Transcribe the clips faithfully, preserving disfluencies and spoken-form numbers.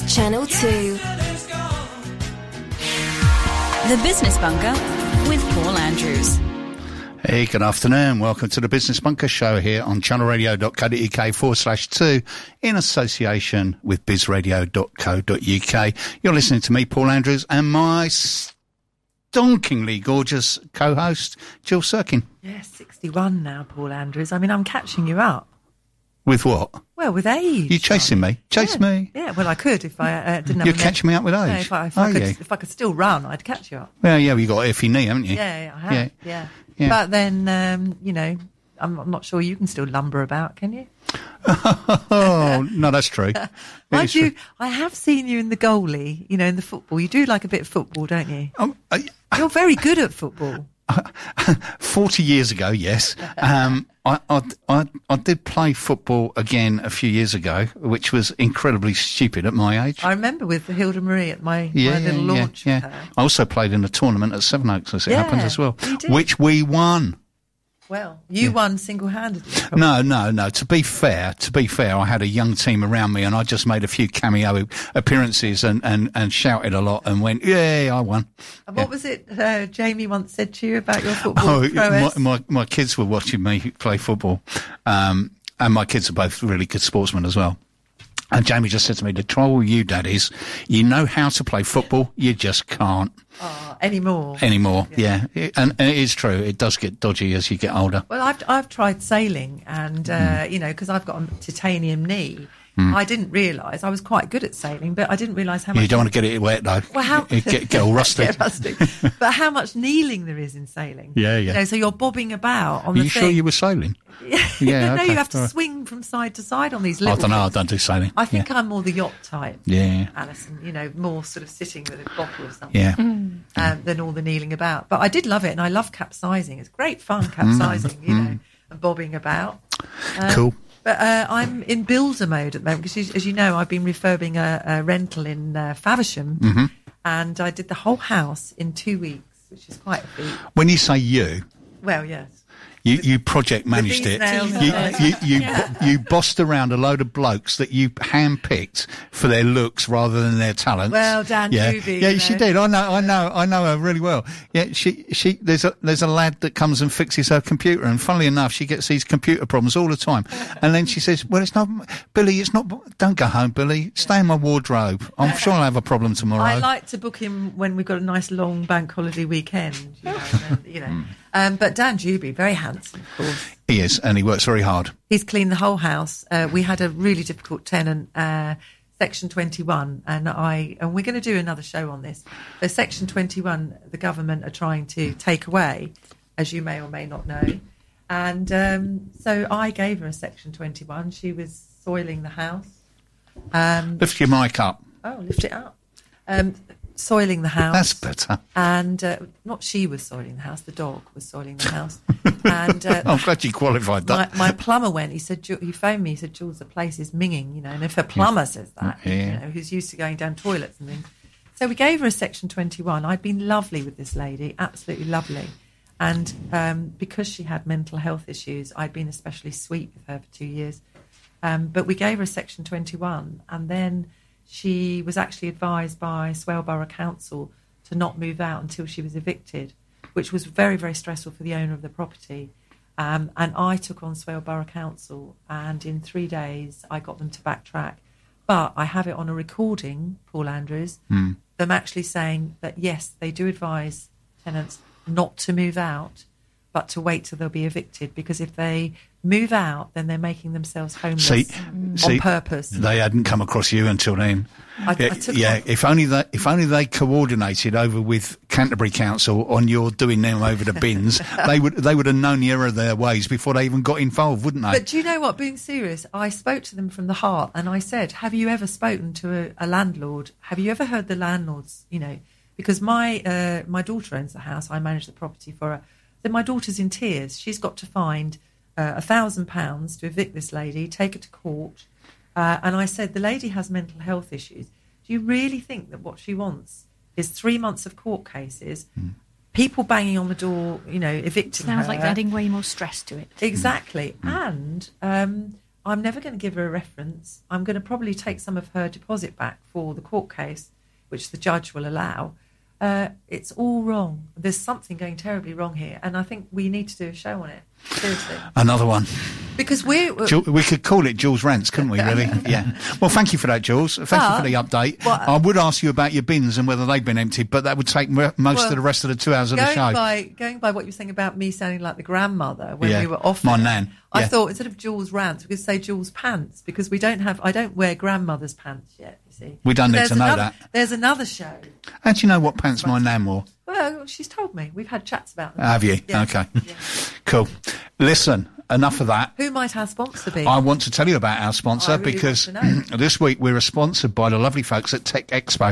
Channel two. The Business Bunker with Paul Andrews. Hey, good afternoon. Welcome to the Business Bunker Show here on channelradio.co.uk forward slash two in association with bizradio.co.uk. You're listening to me, Paul Andrews, and my stonkingly gorgeous co-host, Jill Sirkin. Yeah, sixty-one now, Paul Andrews. I mean, I'm catching you up. With what? Well, with age. You chasing me? Chase yeah. me? Yeah, well, I could if I uh, didn't have You're a catching me up with age? No, if I, if, I oh, could, yeah. if I could still run, I'd catch you up. Well, yeah, you got an iffy knee, haven't you? Yeah, yeah I have. Yeah. Yeah. yeah. But then, um, you know, I'm, I'm not sure you can still lumber about, can you? Oh, no, that's true. I It's do. true. I have seen you in the goalie, you know, in the football. You do like a bit of football, don't you? Um, I, You're very good at football. Forty years ago, yes. Um, I, I, I, I did play football again a few years ago, which was incredibly stupid at my age. I remember with Hilda Marie at my, yeah, my yeah, little yeah, launch yeah. with her. I also played in a tournament at Sevenoaks, as it Yeah, happens as well, you did. which we won. Well, you Yeah. won single-handedly. probably. No, no, no. To be fair, to be fair, I had a young team around me, and I just made a few cameo appearances and, and, and shouted a lot and went, "Yeah, I won." And Yeah. what was it uh, Jamie once said to you about your football Oh, my, prowess? my my kids were watching me play football, um, and my kids are both really good sportsmen as well. And Jamie just said to me, "The trouble with you, daddies, you know how to play football, you just can't Oh, anymore. anymore." Yeah, yeah. And, and it is true. It does get dodgy as you get older. Well, I've I've tried sailing, and uh, Mm. you know, because I've got a titanium knee, I didn't realise I was quite good at sailing, but I didn't realise how much. You don't want to get it wet though. Well, how It get, get all rusty. Get rusty. But how much kneeling there is in sailing? Yeah, yeah. You know, so you're bobbing about on Are the you thing. sure you were sailing? Yeah, Yeah, no, okay, you have to all right. swing from side to side on these I little. don't know. I things. don't do sailing. I think yeah. I'm more the yacht type. Yeah. Alison, you know, more sort of sitting with a bottle or something. Yeah. um, than all the kneeling about. But I did love it, and I love capsizing. It's great fun capsizing, you know, and bobbing about. Um, Cool. But uh, I'm in builder mode at the moment because, as you know, I've been refurbing a, a rental in uh, Faversham, and I did the whole house in two weeks, which is quite a feat. When you say you, Well, yes. you, you project managed these it. nails You, and you, you, you bossed around a load of blokes that you handpicked for their looks rather than their talents. Well, Dan yeah, Juby, yeah, you she know. did. I know, I know, I know her really well. Yeah, she, she. There's a there's a lad that comes and fixes her computer, and funnily enough, she gets these computer problems all the time. And then she says, "Well, it's not Billy. It's not. Don't go home, Billy. Stay in my wardrobe. I'm sure I'll have a problem tomorrow." I like to book him when we've got a nice long bank holiday weekend, you know. And then, you know. Um, but Dan Juby, very handsome, of course. He is, and he works very hard. He's cleaned the whole house. Uh, we had a really difficult tenant, uh, Section twenty-one, and I and we're going to do another show on this. So Section twenty-one, the government are trying to take away, as you may or may not know. And um, so I gave her a Section twenty-one. She was soiling the house. Um, Lift your mic up. oh, lift it up. Um, soiling the house. That's better. And uh, not she was soiling the house, the dog was soiling the house. And uh, I'm glad you qualified my, that. my plumber went, he said, Ju- he phoned me, he said, Jules, the place is minging, you know, and if a plumber says that, Yeah. you know, who's used to going down toilets and things. So we gave her a Section twenty-one. I'd been lovely with this lady, absolutely lovely. And um, because she had mental health issues, I'd been especially sweet with her for two years. Um, but we gave her a Section twenty-one, and then she was actually advised by Swale Borough Council to not move out until she was evicted, which was very, very stressful for the owner of the property. Um, and I took on Swale Borough Council, and in three days I got them to backtrack. But I have it on a recording, Paul Andrews, Mm. them actually saying that, yes, they do advise tenants not to move out, but to wait till they'll be evicted, because if they move out, then they're making themselves homeless See, on see, purpose. They hadn't come across you until then. I- I yeah, took yeah, on- if only they, if only they coordinated over with Canterbury Council on your doing them over the bins, they would they would have known the error of their ways before they even got involved, wouldn't they? But do you know what? Being serious, I spoke to them from the heart, and I said, have you ever spoken to a, a landlord? Have you ever heard the landlords, you know, because my uh, my daughter owns the house, I manage the property for her. Then my daughter's in tears. She's got to find uh, a thousand pounds to evict this lady, take her to court. Uh, and I said, the lady has mental health issues. Do you really think that what she wants is three months of court cases, mm. people banging on the door, you know, evicting Sounds her? like adding way more stress to it. Exactly. Mm. And um, I'm never going to give her a reference. I'm going to probably take some of her deposit back for the court case, which the judge will allow. Uh, it's all wrong. There's something going terribly wrong here, and I think we need to do a show on it. Seriously. Another one. Because we're... we're Ju- we could call it Jules Rants, couldn't we, really? Yeah. Well, thank you for that, Jules. Thank But, you for the update. well, I would ask you about your bins and whether they've been emptied, but that would take m- most well, of the rest of the two hours of the going show. By, going by what you were saying about me sounding like the grandmother when Yeah, we were off my air, nan, I yeah. thought instead of Jules Rants, we could say Jules Pants, because we don't have... I don't wear grandmother's pants yet, you see. We don't But need there's to know another, that. There's another show. How do you know what pants my nan wore? Well, she's told me. We've had chats about them. Have you? Yeah. Okay. Yeah. Cool. Listen, enough of that. Who might our sponsor be? I want to tell you about our sponsor I really because want to know. this week we're sponsored by the lovely folks at Tech Expo.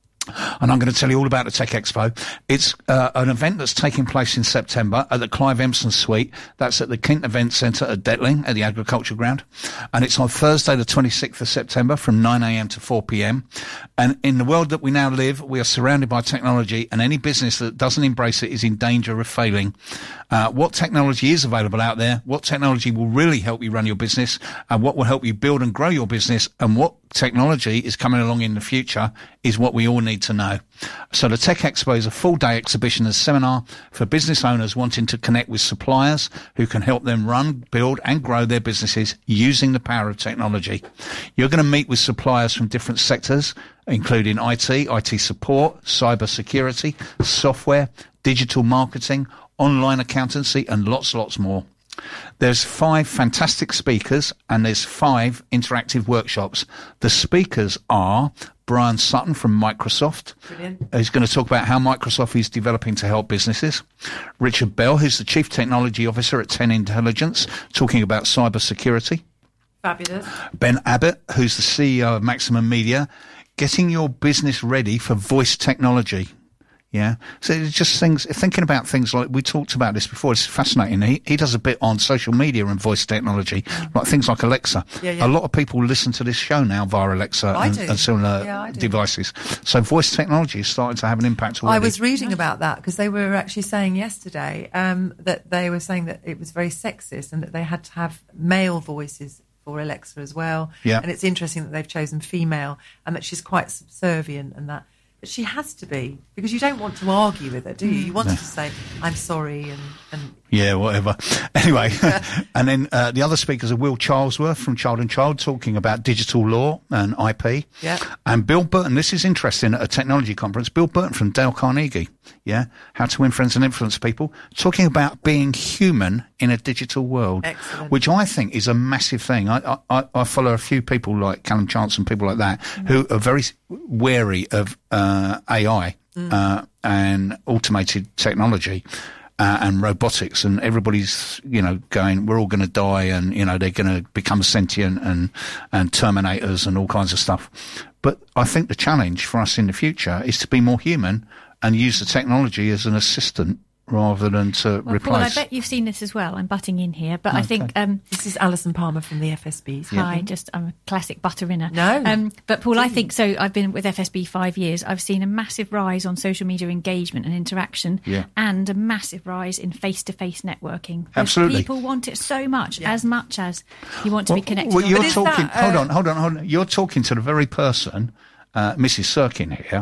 And I'm going to tell you all about the Tech Expo. It's uh, an event that's taking place in September at the Clive Empson Suite. That's at the Kent Event Centre at Detling at the Agriculture Ground. And it's on Thursday, the twenty-sixth of September from nine a.m. to four p.m. And in the world that we now live, we are surrounded by technology, and any business that doesn't embrace it is in danger of failing. Uh, what technology is available out there? What technology will really help you run your business? And what will help you build and grow your business? And what technology is coming along in the future is what we all need to know. So the Tech Expo is a full-day exhibition and seminar for business owners wanting to connect with suppliers who can help them run, build and grow their businesses using the power of technology. You're going to meet with suppliers from different sectors, including I T, I T support, cyber security, software, digital marketing, online accountancy, and lots, lots more. There's five fantastic speakers and there's five interactive workshops. The speakers are Brian Sutton from Microsoft. Brilliant. Who's going to talk about how Microsoft is developing to help businesses. Richard Bell, who's the Chief Technology Officer at ten Intelligence, talking about cyber security. Fabulous. Ben Abbott, who's the C E O of Maximum Media, getting your business ready for voice technology. Yeah. So it's just things, thinking about things like, we talked about this before, it's fascinating. He, he does a bit on social media and voice technology, like things like Alexa. Yeah, yeah. A lot of people listen to this show now via Alexa I and, do. and similar Yeah, I do. devices. So voice technology is starting to have an impact already. I was reading about that because they were actually saying yesterday um, that they were saying that it was very sexist and that they had to have male voices for Alexa as well. Yeah. And it's interesting that they've chosen female and that she's quite subservient and that. But she has to be, because you don't want to argue with her, do you? You want No. her to say, I'm sorry, and... and Yeah, whatever. Anyway, and then uh, the other speakers are Will Charlesworth from Child and Child talking about digital law and I P. Yeah. And Bill Burton, this is interesting, at a technology conference, Bill Burton from Dale Carnegie, yeah, How to Win Friends and Influence People, talking about being human in a digital world. Excellent. Which I think is a massive thing. I, I, I follow a few people like Callum Chance and people like that Mm. who are very wary of uh, A I Mm. uh, and automated technology. Uh, and robotics, and everybody's, you know, going, we're all going to die, and, you know, they're going to become sentient and, and Terminators and all kinds of stuff. But I think the challenge for us in the future is to be more human and use the technology as an assistant rather than to Well, replace. Paul, I bet you've seen this as well. I'm butting in here, but I think um, this is Alison Palmer from the F S B. hi, just I'm a classic butter-inner. No. um, but Paul, I think so. I've been with F S B five years. I've seen a massive rise on social media engagement and interaction, Yeah. and a massive rise in face-to-face networking. Because Absolutely. people want it so much, Yeah. as much as you want to Well, be connected. well, on you're But is talking. that, hold uh, on, hold on, hold on. You're talking to the very person, uh, Missus Sirkin here,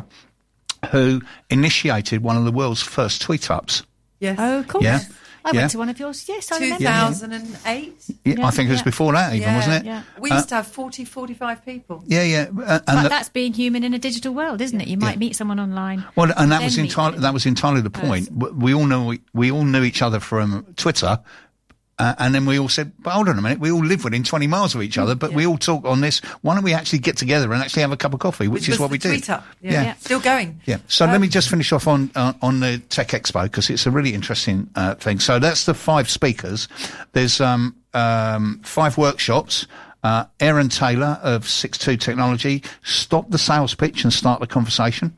who initiated one of the world's first tweet-ups. Yes. Oh, of course. Yeah. I Yeah. went to one of yours. Yes, I remember. two thousand eight. Yeah, Yeah, I think it was yeah. before that, even, Yeah, wasn't it? yeah. We Uh, used to have forty, forty-five people. Yeah, yeah. Uh, and But the- that's being human in a digital world, isn't it? You might meet soone online. Well, and that then was meet entirely them that was entirely the person. point. W- We all know we, we all knew each other from Twitter, uh, and then we all said, "But hold on a minute, we all live within twenty miles of each other, but we all talk on this. Why don't we actually get together and actually have a cup of coffee?" Which, is was what the we did. tweet up. Yeah. Yeah. Yeah. Still going. Yeah. So Um, let me just finish off on uh, on the Tech Expo because it's a really interesting uh, thing. So that's the five speakers. There's um, um, five workshops. Uh, Aaron Taylor of six two Technology, stop the sales pitch and start the conversation.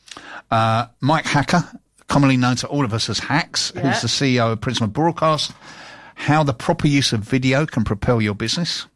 Uh, Mike Hacker, commonly known to all of us as Hacks, Yeah. who's the C E O of Prisma Broadcast, how the proper use of video can propel your business.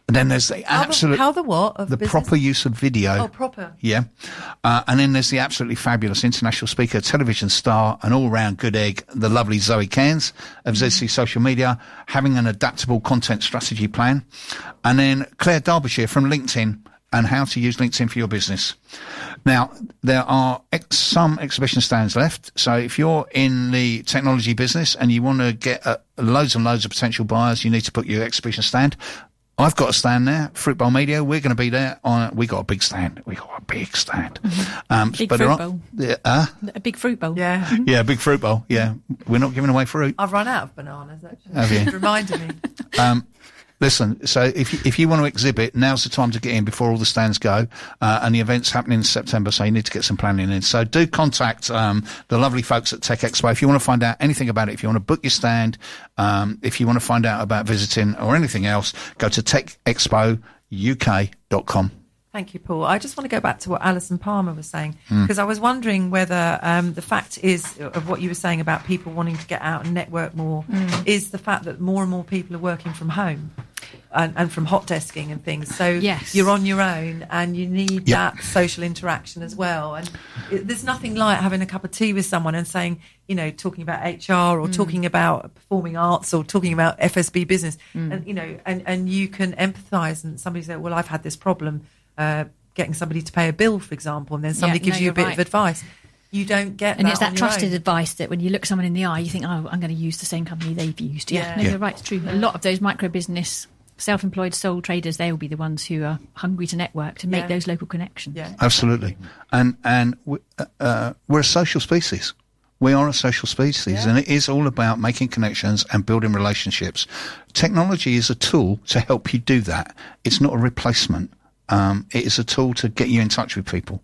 And then there's the How the- absolute... how the what of The business? proper use of video. Oh, proper. Yeah. Uh, and then there's the absolutely fabulous international speaker, television star, and all-round good egg, the lovely Zoe Cairns of Z C Social Media, having an adaptable content strategy plan. And then Claire Derbyshire from LinkedIn and how to use LinkedIn for your business. Now, there are ex- some exhibition stands left. So if you're in the technology business and you want to get uh, loads and loads of potential buyers, you need to book your exhibition stand. I've got a stand there, Fruit Bowl Media. We're going to be there. On, we got a big stand. We got a big stand. Mm-hmm. Um, Big but fruit there are- bowl. Yeah, uh, A big fruit bowl. Yeah. yeah, big fruit bowl. Yeah, we're not giving away fruit. I've run out of bananas, actually. Have you? It reminded me. Um, listen, so if you, if you want to exhibit, now's the time to get in before all the stands go. Uh, and the event's happening in September, so you need to get some planning in. So do contact um, the lovely folks at Tech Expo if you want to find out anything about it. If you want to book your stand, um, if you want to find out about visiting or anything else, go to tech expo u k dot com. Thank you, Paul. I just want to go back to what Alison Palmer was saying, Hmm. because I was wondering whether um, the fact is of what you were saying about people wanting to get out and network more is the fact that more and more people are working from home and, and from hot desking and things. So Yes. you're on your own and you need Yeah. that social interaction as well. And it, there's nothing like having a cup of tea with someone and saying, you know, talking about H R or talking about performing arts or talking about F S B business. And, you know, and, and you can empathise and somebody say, well, I've had this problem. Uh, getting somebody to pay a bill, for example, and then somebody Yeah, gives no, you a you're bit right. of advice. You don't get And that it's on that your trusted own. advice that when you look someone in the eye, you think, oh, I'm going to use the same company they've used. Yeah, Yeah. no, Yeah. you're right, it's true. A lot of those micro business, self-employed sole traders, they will be the ones who are hungry to network, to make Yeah. those local connections. Yeah. Absolutely. And and we, uh, uh, we're a social species. We are a social species, Yeah. and it is all about making connections and building relationships. Technology is a tool to help you do that. It's not a replacement. Um, it is a tool to get you in touch with people.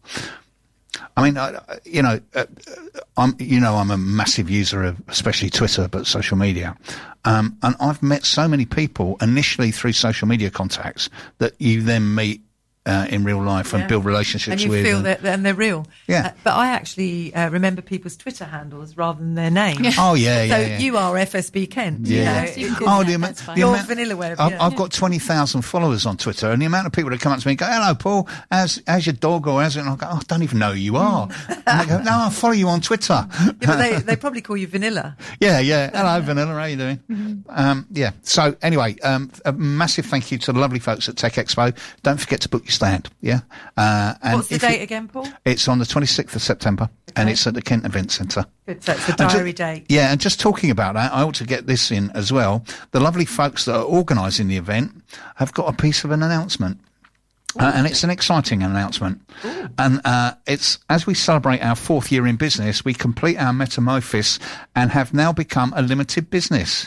I mean, I, I- you know, uh, I'm, you know, I'm a massive user of, especially Twitter, but social media. Um, and I've met so many people initially through social media contacts that you then meet uh, in real life and Yeah. build relationships and you with. feel and- that and they're real. Yeah. Uh, but I actually uh, remember people's Twitter handles rather than their name. Oh yeah, yeah. So yeah. you are F S B Kent. Yeah. You know, Yes, you it- can Oh, do the, that, ama- that's fine. the Your amount, vanilla web, I've, yeah. I've got twenty thousand followers on Twitter, and the amount of people that come up to me and go, "Hello, Paul, how's, how's your dog?" Or how's it? And I go, "Oh, I don't even know who you are." And they go, "No, I follow you on Twitter." yeah, but they, they probably call you Vanilla. Yeah, yeah. Hello, Vanilla. How you doing? Mm-hmm. Um, yeah. So anyway, um, a massive thank you to the lovely folks at Tech Expo. Don't forget to book your stand. Yeah. Uh, and What's the if you- date again, Paul? It's on the twenty-sixth of September, and Okay. it's at the Kent Event Centre. Good, so it's a And ju- diary date. Yeah, and just talking about that, I ought to get this in as well. The lovely folks that are organising the event have got a piece of an announcement. Uh, and it's an exciting announcement. And uh, it's as we celebrate our fourth year in business, we complete our metamorphosis and have now become a limited business.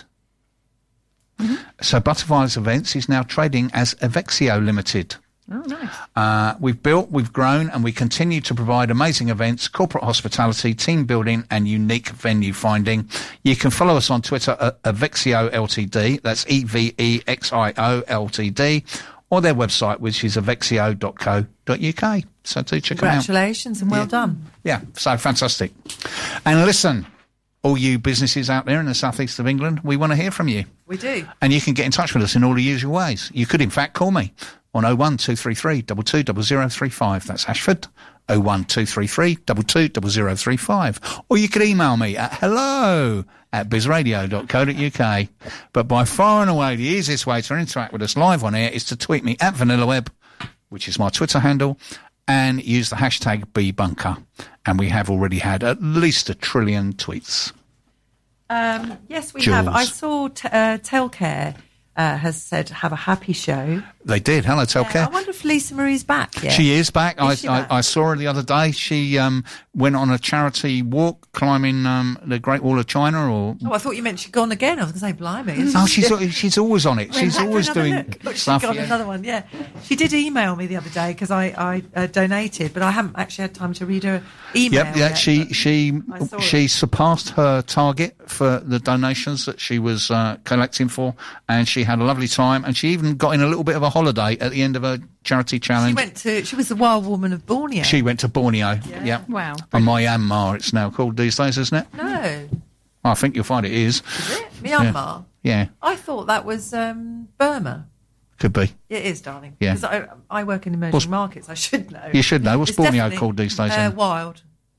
So Butterflies Events is now trading as Avexio Limited. Oh, nice. Uh, we've built, we've grown, and we continue to provide amazing events, corporate hospitality, team building, and unique venue finding. You can follow us on Twitter at Avexio Ltd. That's E V E X I O L T D, or their website, which is avexio dot co dot U K. So do check them out. Congratulations and well Yeah. done. Yeah, so fantastic. And listen, all you businesses out there in the southeast of England, we want to hear from you. We do. And you can get in touch with us in all the usual ways. You could, in fact, call me on oh one two three three, two two zero zero three five. That's Ashford. oh one two three three, two two zero zero three five. Or you could email me at hello at bizradio dot co dot U K. But by far and away, the easiest way to interact with us live on air is to tweet me at VanillaWeb, which is my Twitter handle, and use the hashtag BBunker. And we have already had at least a trillion tweets. Um, yes, we Jules. have. I saw t- uh, Telcare uh, has said have a happy show. They did. Hello, Yeah, Telcare. I wonder if Lisa Marie's back yet. She is back. I, Is she back? I, I saw her the other day. She um, went on a charity walk climbing um, the Great Wall of China. Or Oh, I thought you meant she'd gone again. I was going to say, blimey. oh, she's al- she's always on it. Went She's back for always another doing look. Look, stuff. She's got yeah. another one, yeah. She did email me the other day because I, I uh, donated, but I haven't actually had time to read her email. Yep, yeah. yet, She but she I saw she it. surpassed her target for the donations that she was uh, collecting for, and she had a lovely time. And she even got in a little bit of a holiday at the end of her charity challenge. She went to. She was the wild woman of Borneo. She went to Borneo. Yeah. Yeah. Wow. Or Myanmar, it's now called these days, isn't it? no, I think you'll find it is. is it Myanmar? Yeah. I thought that was um, Burma. Could be. It is, darling. Yeah. Because I, I work in emerging What's- markets. I should know. You should know. What's It's Borneo definitely, called these days? Uh, then? wild.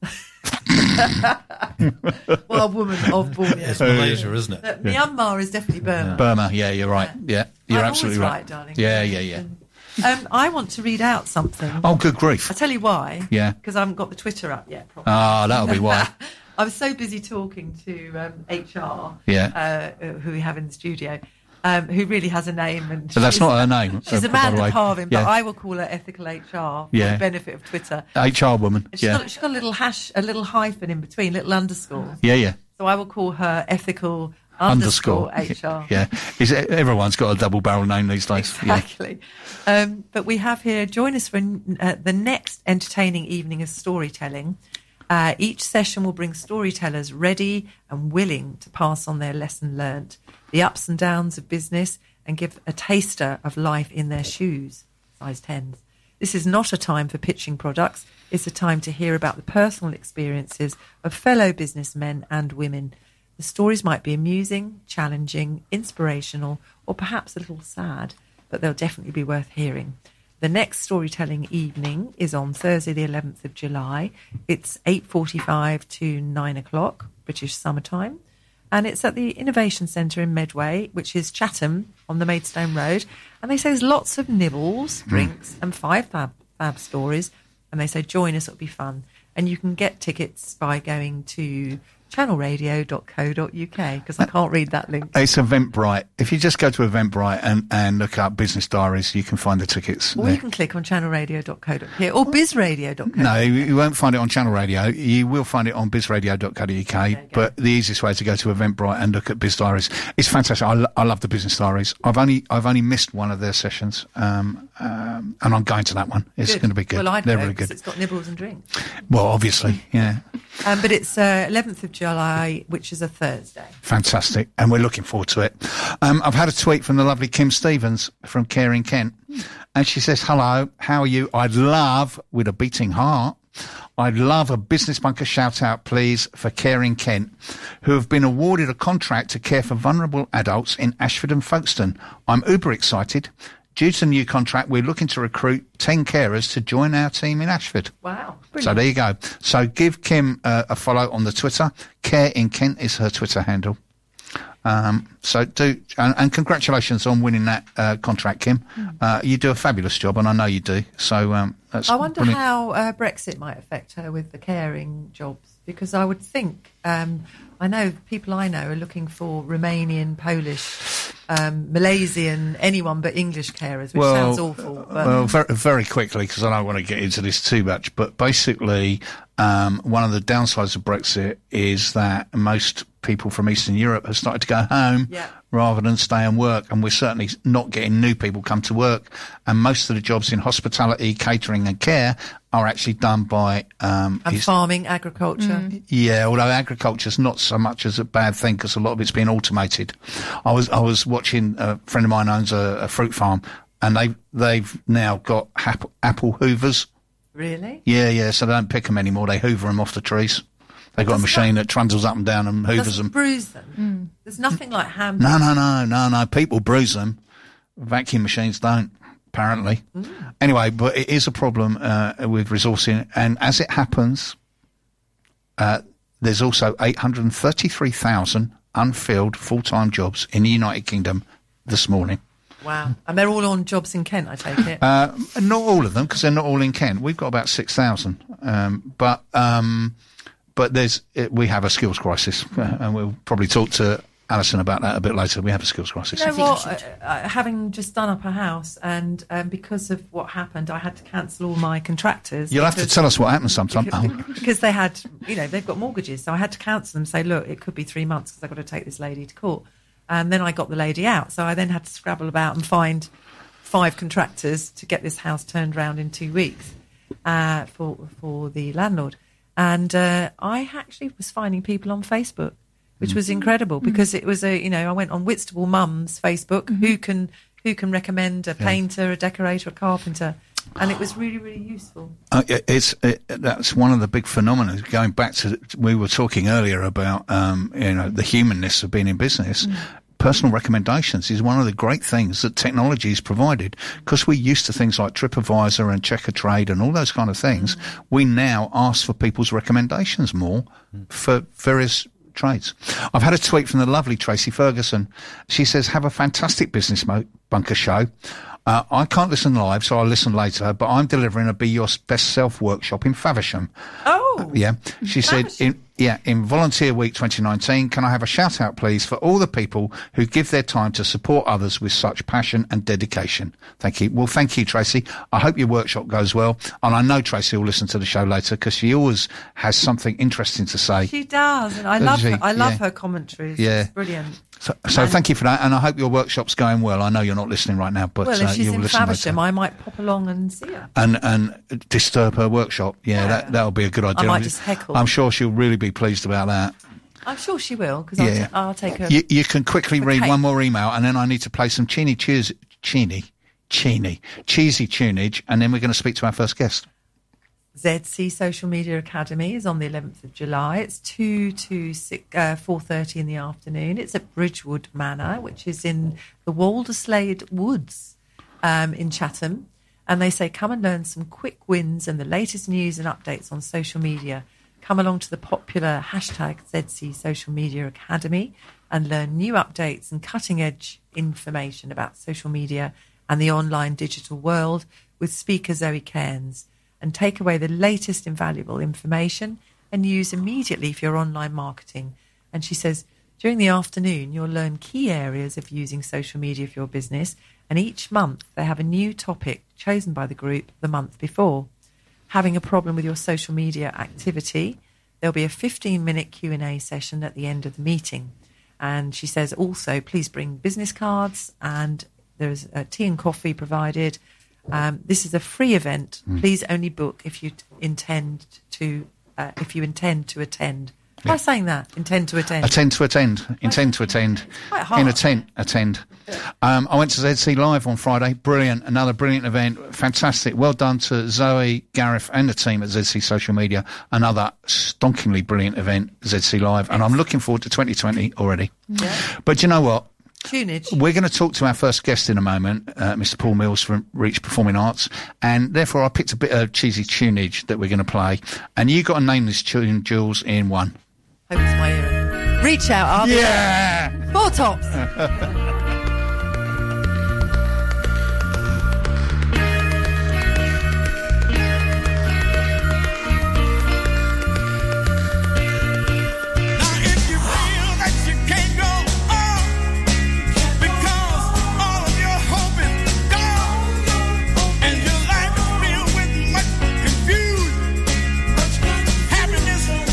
Wild woman of Borneo. It's Malaysia, isn't it? Uh, Myanmar is definitely Burma. Burma. Yeah, you're right. Yeah, you're I'm absolutely always right. right, darling. Yeah, yeah, yeah. Um, I want to read out something. Oh, good grief. I'll tell you why. Yeah. Because I haven't got the Twitter up yet properly. Ah, that'll be why. I was so busy talking to um, H R, Yeah. uh, who we have in the studio, um, who really has a name. And But that's she's- not her name. She's uh, by the Amanda way. Carvin, Yeah. but I will call her Ethical H R for Yeah. the benefit of Twitter. H R woman. She's, Yeah. got, she's got a little hash, a little hyphen in between, little underscore. Yeah, yeah. So I will call her Ethical underscore, H R. Yeah. Is it, everyone's got a double barrel name these days. Exactly. Um, but we have here, join us for uh, the next entertaining evening of storytelling. Uh, each session will bring storytellers ready and willing to pass on their lesson learnt, the ups and downs of business, and give a taster of life in their shoes, size tens. This is not a time for pitching products. It's a time to hear about the personal experiences of fellow businessmen and women. The stories might be amusing, challenging, inspirational, or perhaps a little sad, but they'll definitely be worth hearing. The next storytelling evening is on Thursday the eleventh of July. It's eight forty-five to nine o'clock, British summertime. And it's at the Innovation Centre in Medway, which is Chatham on the Maidstone Road. And they say there's lots of nibbles, drinks, and five fab, fab stories. And they say, join us, it'll be fun. And you can get tickets by going to channel radio dot co dot uk, because I can't read that link. It's Eventbrite. If you just go to Eventbrite and, and look up business diaries, you can find the tickets. Or there. you can click on channel radio dot co dot uk or biz radio dot co. No, you won't find it on Channel Radio. You will find it on biz radio dot co dot uk. you go. But the easiest way is to go to Eventbrite and look at Biz Diaries. It's fantastic. I, lo- I love the business diaries. I've only I've only missed one of their sessions, um, um, and I'm going to that one. It's Good. going to be good. Well, I'd They're go really 'cause good. it's got nibbles and drinks. Well, obviously, yeah. Um, but it's uh, eleventh of July, which is a Thursday. Fantastic, and we're looking forward to it. Um, I've had a tweet from the lovely Kim Stevens from Care in Kent, and she says, hello, how are you? I'd love, with a beating heart, I'd love a Business Bunker shout-out, please, for Care in Kent, who have been awarded a contract to care for vulnerable adults in Ashford and Folkestone. I'm uber excited. Due to the new contract, we're looking to recruit ten carers to join our team in Ashford. Wow. So Brilliant. there you go. So give Kim uh, a follow on the Twitter. Care in Kent is her Twitter handle. Um, so do, and, and congratulations on winning that uh, contract, Kim. Uh, you do a fabulous job, and I know you do. So um, that's I wonder brilliant. how uh, Brexit might affect her with the caring jobs, because I would think, um, I know people I know are looking for Romanian, Polish, um, Malaysian, anyone but English carers, which sounds awful. But Well, very, very quickly, because I don't want to get into this too much, but basically, um, one of the downsides of Brexit is that most people from Eastern Europe have started to go home Yeah. rather than stay and work, and we're certainly not getting new people come to work. And most of the jobs in hospitality, catering, and care are actually done by um, and East- farming, agriculture. yeah, although agriculture's not so much as a bad thing because a lot of it's being automated. I was I was watching a friend of mine owns a, a fruit farm, and they they've now got apple, apple hoovers. Really? Yeah, yeah. So they don't pick them anymore; they hoover them off the trees. They've got a machine that trundles up and down and hoovers Doesn't them. bruise them. There's nothing like ham. No, no, no, no, no. People bruise them. Vacuum machines don't, apparently. Anyway, but it is a problem uh, with resourcing. And as it happens, uh, there's also eight hundred thirty-three thousand unfilled full-time jobs in the United Kingdom this morning. Wow. And they're all on jobs in Kent, I take it. Uh, not all of them, because they're not all in Kent. We've got about six thousand. Um, but um, but there's it, we have a skills crisis, uh, and we'll probably talk to Alison about that a bit later. We have a skills crisis. You know what? Uh, uh, having just done up a house, and um, because of what happened, I had to cancel all my contractors. You'll have to because- tell us what happened sometime. Oh. because they had, you know, they've got mortgages. So I had to cancel them, say, look, it could be three months because I've got to take this lady to court. And then I got the lady out. So I then had to scrabble about and find five contractors to get this house turned around in two weeks uh, for for the landlord. And uh, I actually was finding people on Facebook, which was incredible because it was a, you know, I went on Whitstable Mum's Facebook, who can who can recommend a painter, a decorator, a carpenter. And it was really, really useful. Uh, it- it's it, that's one of the big phenomena. Going back to we were talking earlier about um, you know the humanness of being in business. personal recommendations is one of the great things that technology has provided, because we're used to things like TripAdvisor and Checker Trade and all those kind of things. Mm. We now ask for people's recommendations more mm. for various trades. I've had a tweet from the lovely Tracy Ferguson. She says, have a fantastic Business Mo- Bunker show. Uh, I can't listen live, so I'll listen later, but I'm delivering a Be Your Best Self workshop in Faversham. Oh! Uh, yeah. She said, in, yeah, in Volunteer Week twenty nineteen, can I have a shout out, please, for all the people who give their time to support others with such passion and dedication? Thank you. Well, thank you, Tracy. I hope your workshop goes well. And I know Tracy will listen to the show later, because she always has something interesting to say. She does. And I love her, I love yeah. her commentaries. Yeah. It's brilliant. So, so and thank you for that, and I hope your workshop's going well. I know you're not listening right now, but well, if uh, she's you'll in listen Faversham, later. I might pop along and see her and and disturb her workshop. Yeah, yeah. that that'll be a good idea. I might just heckle. I'm sure she'll really be pleased about that. I'm sure she will, because yeah. I'll, I'll take her. You, you can quickly read cake. one more email, and then I need to play some cheeny cheese, cheeny, cheeny, cheesy tunage, and then we're going to speak to our first guest. Z C Social Media Academy is on the eleventh of July. It's two to four thirty in the afternoon. It's at Bridgewood Manor, which is in the Walderslade Woods um, in Chatham. And they say, come and learn some quick wins and the latest news and updates on social media. Come along to the popular hashtag Z C Social Media Academy and learn new updates and cutting-edge information about social media and the online digital world with speaker Zoe Cairns, and take away the latest invaluable information and use immediately for your online marketing. And she says, during the afternoon, you'll learn key areas of using social media for your business, and each month they have a new topic chosen by the group the month before. Having a problem with your social media activity, there'll be a fifteen-minute Q and A session at the end of the meeting. And she says also, please bring business cards, and there's a tea and coffee provided. Um, this is a free event. Mm. Please only book if you t- intend to uh, if you intend to attend. Am yeah. I saying that? Intend to attend. Attend to attend. Intend to attend. Quite hard. In a tent. Attend. Um, I went to Z C Live on Friday. Brilliant. Another brilliant event. Fantastic. Well done to Zoe, Gareth, and the team at Z C Social Media. Another stonkingly brilliant event, Z C Live, and I'm looking forward to twenty twenty already. Yeah. But you know what? Tunage. We're going to talk to our first guest in a moment, uh, Mister Paul Mills from Reach Performing Arts, and therefore I picked a bit of cheesy tunage that we're going to play, and you got to name this tune, Jules, in one. Hope it's my ear. Reach out, I'll yeah! be Four Tops.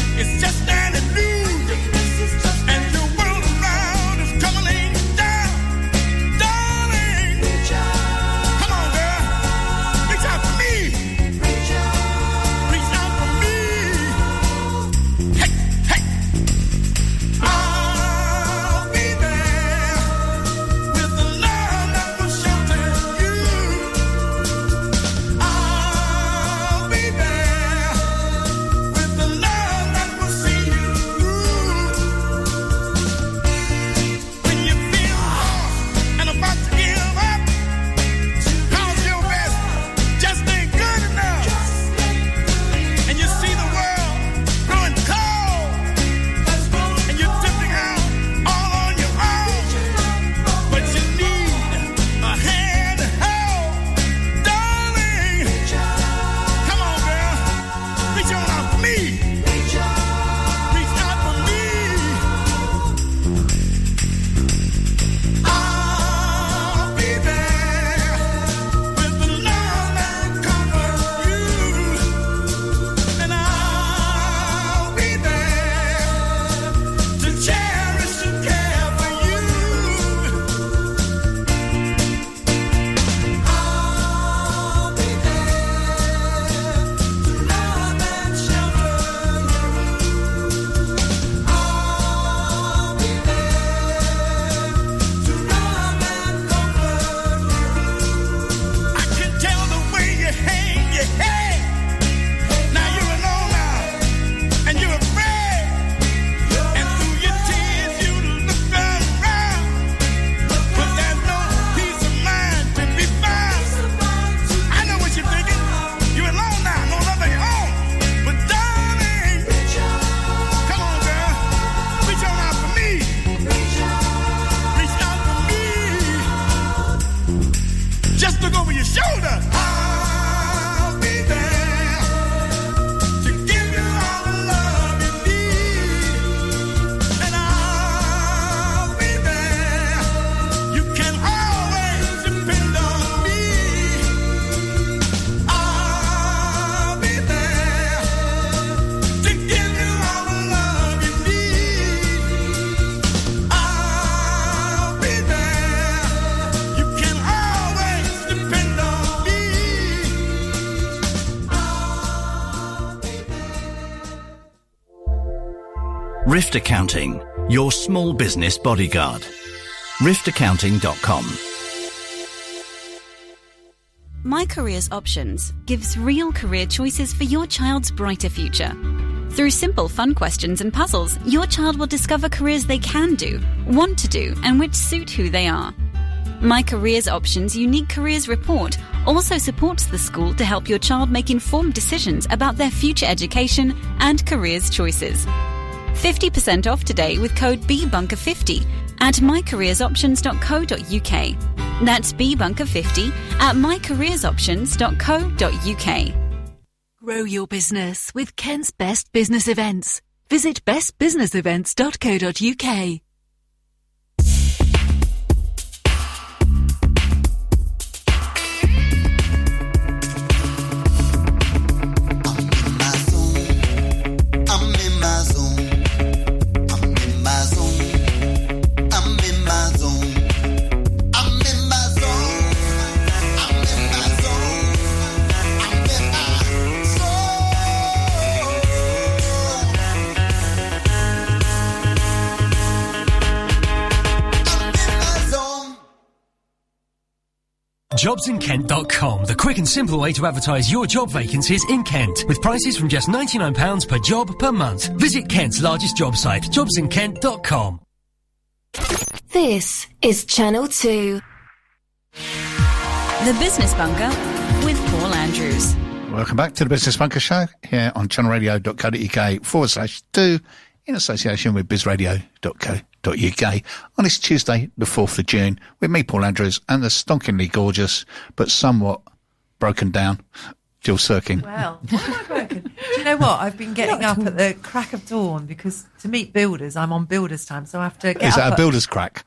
Just an illusion, and your world around is coming down. Rift Accounting, your small business bodyguard. rift accounting dot com. My Careers Options gives real career choices for your child's brighter future. Through simple, fun questions and puzzles, your child will discover careers they can do, want to do, and which suit who they are. My Careers Options Unique Careers Report also supports the school to help your child make informed decisions about their future education and careers choices. fifty percent off today with code B bunker fifty at my careers options dot co dot uk. That's B bunker fifty at my careers options dot co dot uk. Grow your business with Kent's Best Business Events. Visit best business events dot co dot uk. jobs in kent dot com, the quick and simple way to advertise your job vacancies in Kent, with prices from just ninety-nine pounds per job per month. Visit Kent's largest job site, jobs in kent dot com. This is Channel two. The Business Bunker with Paul Andrews. Welcome back to the Business Bunker Show here on channel radio dot co dot uk forward slash two in association with biz radio dot co dot uk on this Tuesday, the fourth of June, with me, Paul Andrews, and the stonkingly gorgeous but somewhat broken down Jill Sirking. Well, why am I broken? Do you know what? I've been getting up at the crack of dawn because to meet builders, I'm on builders time, so I have to get Is up that a at... builder's crack?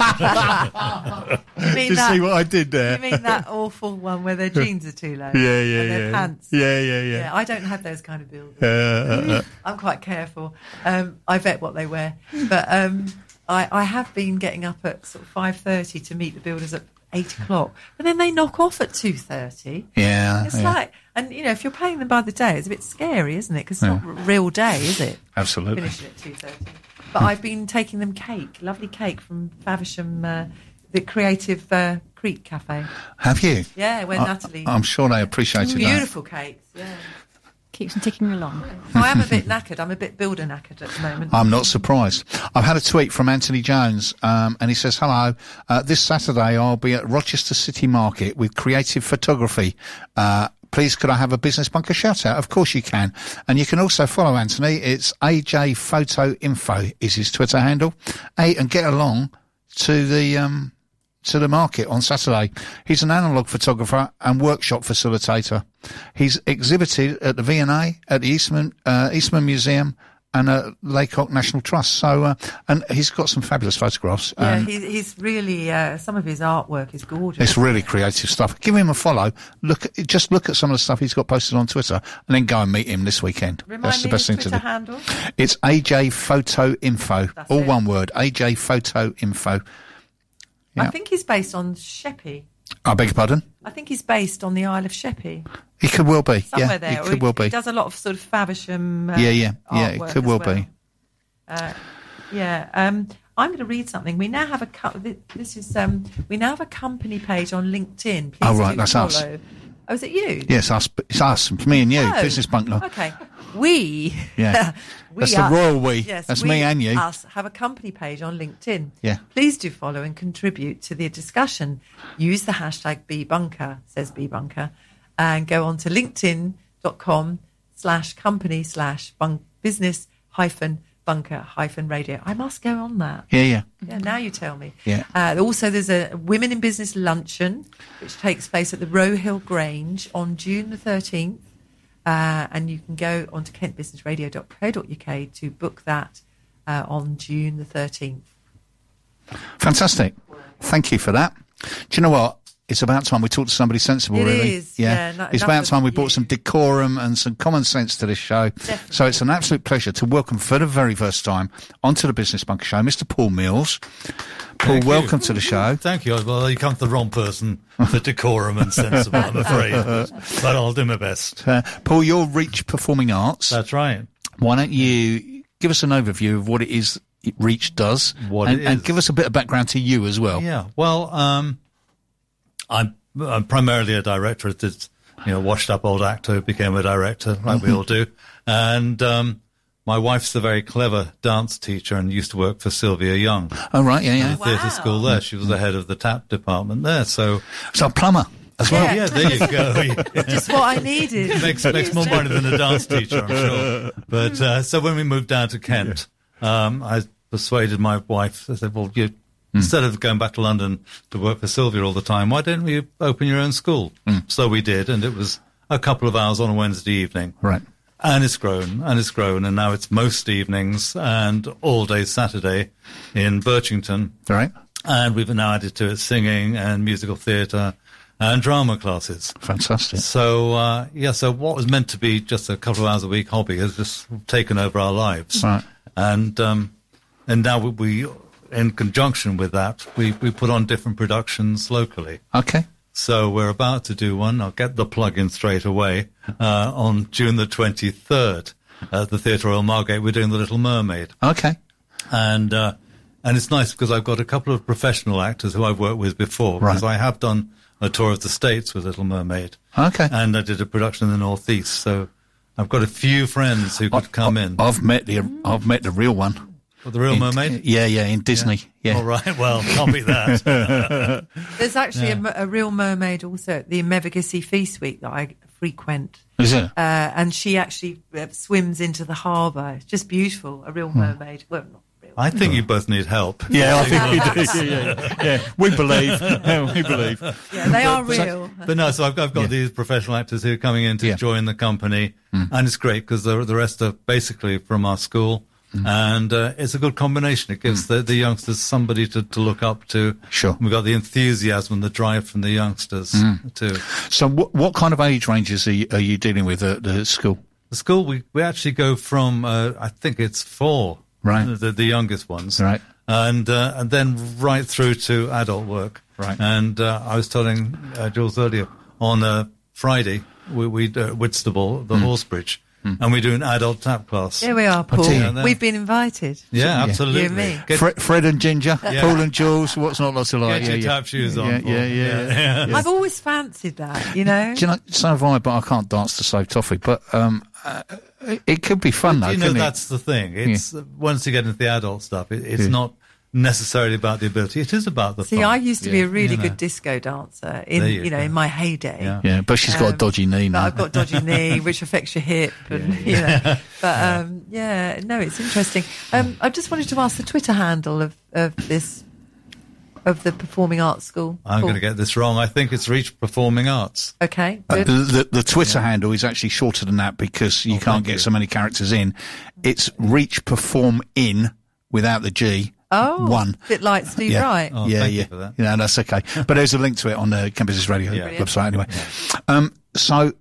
Oh. You mean you that, see what I did there? You mean that awful one where their jeans are too low? Yeah, yeah, and their yeah. pants. Yeah, yeah, yeah. Yeah, I don't have those kind of builders. Uh, uh, uh. I'm quite careful. Um, I vet what they wear. But um, I, I have been getting up at sort of five thirty to meet the builders at eight o'clock. But then they knock off at two thirty. Yeah. It's yeah. like, and you know, if you're paying them by the day, it's a bit scary, isn't it? Because it's Yeah. not a real day, is it? Absolutely. Finishing at two thirty. But I've been taking them cake, lovely cake from Faversham, uh, the Creative uh, Creek Cafe. Have you? Yeah, where I, Natalie... I'm sure they appreciated that. Beautiful cakes, yeah. Keeps them ticking along. So I am a bit knackered. I'm a bit builder knackered at the moment. I'm not surprised. I've had a tweet from Anthony Jones, um, and he says, hello, uh, this Saturday I'll be at Rochester City Market with creative photography. Uh, please could I have a Business Bunker shout out? Of course you can. And you can also follow Anthony. It's A J Photo Info is his Twitter handle. Hey, and get along to the, um, to the market on Saturday. He's an analogue photographer and workshop facilitator. He's exhibited at the V and A, at the Eastman, uh, Eastman Museum and at Laycock National Trust. So, uh, and he's got some fabulous photographs. Yeah, Um, he, he's really, uh, some of his artwork is gorgeous. It's really creative stuff. Give him a follow. Look, at, just look at some of the stuff he's got posted on Twitter, and then go and meet him this weekend. Remind That's me the best his thing to Twitter do. handle? It's A J Photo Info, That's all it. one word. A J Photo Info. I Yeah. think he's based on Sheppey. I beg your pardon. I think he's based on the Isle of Sheppey. He could well be. Somewhere yeah, there. he Or could he, well be. He does a lot of sort of Faversham. Uh, yeah, yeah, yeah. It artwork could as well, be. Uh, yeah. Um, I'm going to read something. We now have a co- this is um, we now have a company page on LinkedIn. Please Oh, right, do that's follow. us. Oh, is it you? Yes, us. It's us. It's me and you. Oh, Business Bunker. Okay. We. Yeah. we That's the are- royal we. Yes, That's we, me and you. Us have a company page on LinkedIn. Yeah. Please do follow and contribute to the discussion. Use the hashtag BBunker, says BBunker, and go on to linkedin.com slash company slash bunk business hyphen bunker hyphen radio. I must go on that. Yeah, yeah. Yeah, now you tell me. Yeah. Uh, also, there's a Women in Business luncheon, which takes place at the Roe Hill Grange on June the thirteenth. Uh, and you can go on to kent business radio dot co dot uk to book that uh, on June the thirteenth. Fantastic. Thank you for that. Do you know what? It's about time we talk to somebody sensible, It really. is, yeah, no- it's enough about of time we you. brought some decorum and some common sense to this show. Definitely. So it's an absolute pleasure to welcome for the very first time onto the Business Bunker Show, Mister Paul Mills. Paul, Thank you. welcome to the show. Thank you. Well, you come to the wrong person for decorum and sensible, I'm afraid. But I'll do my best. Uh, Paul, you're Reach Performing Arts. That's right. Why don't you give us an overview of what it is Reach does, What and, it and is. give us a bit of background to you as well. Yeah, well, um, I'm, I'm primarily a director. It's, you know, washed up old actor who became a director, like we all do. And um, my wife's a very clever dance teacher and used to work for Sylvia Young, Oh, right, yeah, yeah. the theatre school there. She was the head of the tap department there. So, So a plumber as well. yeah, there you go. Just what I needed. makes makes more money than a dance teacher, I'm sure. But uh, so when we moved down to Kent, um, I persuaded my wife. I said, "Well, you instead of going back to London to work for Sylvia all the time, why don't we open your own school?" So we did, and it was a couple of hours on a Wednesday evening. Right. And it's grown, and it's grown, and now it's most evenings and all day Saturday in Birchington. Right. And we've now added to it singing and musical theatre and drama classes. Fantastic. So, uh, yeah, so what was meant to be just a couple of hours a week hobby has just taken over our lives. Right. And um, and now we, we, in conjunction with that, we, we put on different productions locally. Okay. So we're about to do one. I'll get the plug in straight away. Uh, on June the twenty-third at the Theatre Royal Margate, we're doing The Little Mermaid. Okay. And uh, and it's nice because I've got a couple of professional actors who I've worked with before. Because Right. I have done a tour of the States with Little Mermaid. Okay. And I did a production in the Northeast. So I've got a few friends who could come in. I've met the I've met the real one. For the Real In- Mermaid? Yeah, yeah, in Disney. Yeah. All right, well, can't beat that. There's actually a m a, real mermaid also at the Mevagissey Feast Suite that I frequent. Is it? Uh, and she actually uh, swims into the harbour. It's just beautiful. A real mermaid. Well, not real. I think you both need help. Yeah, I think we do. Yeah, yeah, yeah. We believe. Yeah, we believe. Yeah, they are real. But no, so I've, I've got Yeah. these professional actors who are coming in to Yeah. join the company, and it's great because the, the rest are basically from our school, and uh, it's a good combination. It gives the, the youngsters somebody to, to look up to. Sure. We've got the enthusiasm and the drive from the youngsters too. So, what, what kind of age ranges are you, are you dealing with at the school? The school, we, we actually go from, uh, I think it's four, Right. the, the youngest ones. Right. And uh, and then right through to adult work. Right. And uh, I was telling uh, Jules earlier, on uh, Friday, we, we uh, Whitstable, the Horsebridge, and we do an adult tap class. Here we are, Paul. tell you. We've been invited. Yeah, absolutely. You and me. Get, Fred, Fred and Ginger, Yeah. Paul and Jules, what's not lots of like? get Yeah, your yeah. tap shoes on. Yeah, Paul. yeah, yeah, yeah. I've always fancied that, you know. Do you know, so have I, but I can't dance to Save Toffee. But um, uh, it, it could be fun, though, you know, couldn't that's the thing. It's once you get into the adult stuff, it, it's not necessarily about the ability. It is about the See, fun. I used to be Yeah. a really You know. good disco dancer in, There you, you know, go. in my heyday. Yeah. it? Yeah, but she's got a Um, dodgy knee But now. I've got dodgy knee, which affects your hip, and you know. But um, yeah, no, it's interesting. Um, I just wanted to ask the Twitter handle of, of this of the Performing Arts School. I'm Paul. going to get this wrong. I think it's Reach Performing Arts. Okay, Uh, good. the, the, the Twitter handle is actually shorter than that because you Oh, can't thank get you. so many characters in. It's Reach Perform In without the G. oh, One. bit like Steve Yeah. Wright. Oh, yeah, thank you yeah. for that. You know, that's okay. But there's a link to it on the Kent Business Radio Yeah. website anyway. Um, so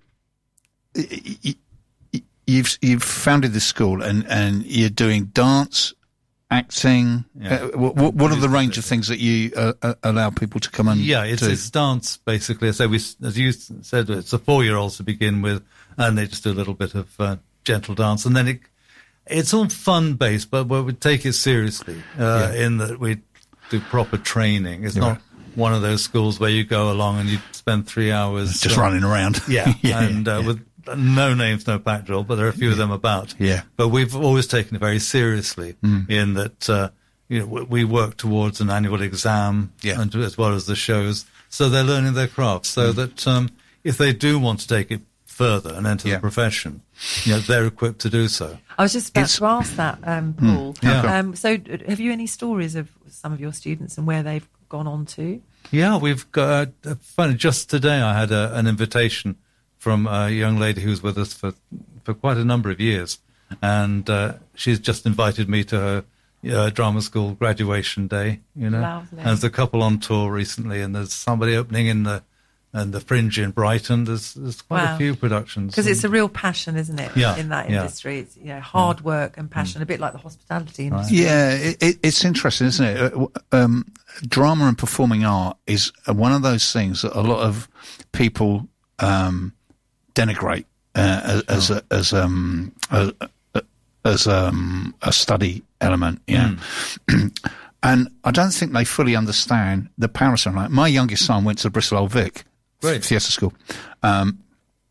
y- y- y- you've you've founded this school and, and you're doing dance, acting. Yeah. Uh, what, what are the range of things that you uh, uh, allow people to come and Yeah, it's, do? it's dance, basically. So we, as you said, it's the four-year-olds to begin with, and they just do a little bit of uh, gentle dance. And then it, it's all fun-based, but we take it seriously uh, Yeah. in that we do proper training. It's Yeah. not one of those schools where you go along and you spend three hours... Just uh, running around. Yeah, yeah, and uh, yeah. with no names, no pack drill, but there are a few of them about. Yeah. But we've always taken it very seriously in that, uh, you know, we, we work towards an annual exam Yeah. and as well as the shows. So they're learning their craft so that um, if they do want to take it further and enter Yeah. the profession, you know, they're equipped to do so. I was just about It's- to ask that, um, Paul. Yeah. Um, so, d- have you any stories of some of your students and where they've gone on to? Yeah, we've got, uh, funny, just today I had a, an invitation from a young lady who was with us for, for quite a number of years. And uh, she's just invited me to her uh, drama school graduation day, you know. Lovely. And there's a couple on tour recently, and there's somebody opening in the and the Fringe in Brighton. There's, there's quite Wow. a few productions. Because it's a real passion, isn't it? Yeah, In that yeah. industry, it's, you know, hard work and passion, a bit like the hospitality industry. Yeah, it, it, it's interesting, isn't it? Uh, w- Um, drama and performing art is uh, one of those things that a lot of people um, denigrate uh, as as, a, as um, a, a, as um, a study element. Yeah. Mm. And I don't think they fully understand the power of something like my youngest son went to Bristol Old Vic Great. Theatre School, um,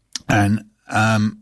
and um,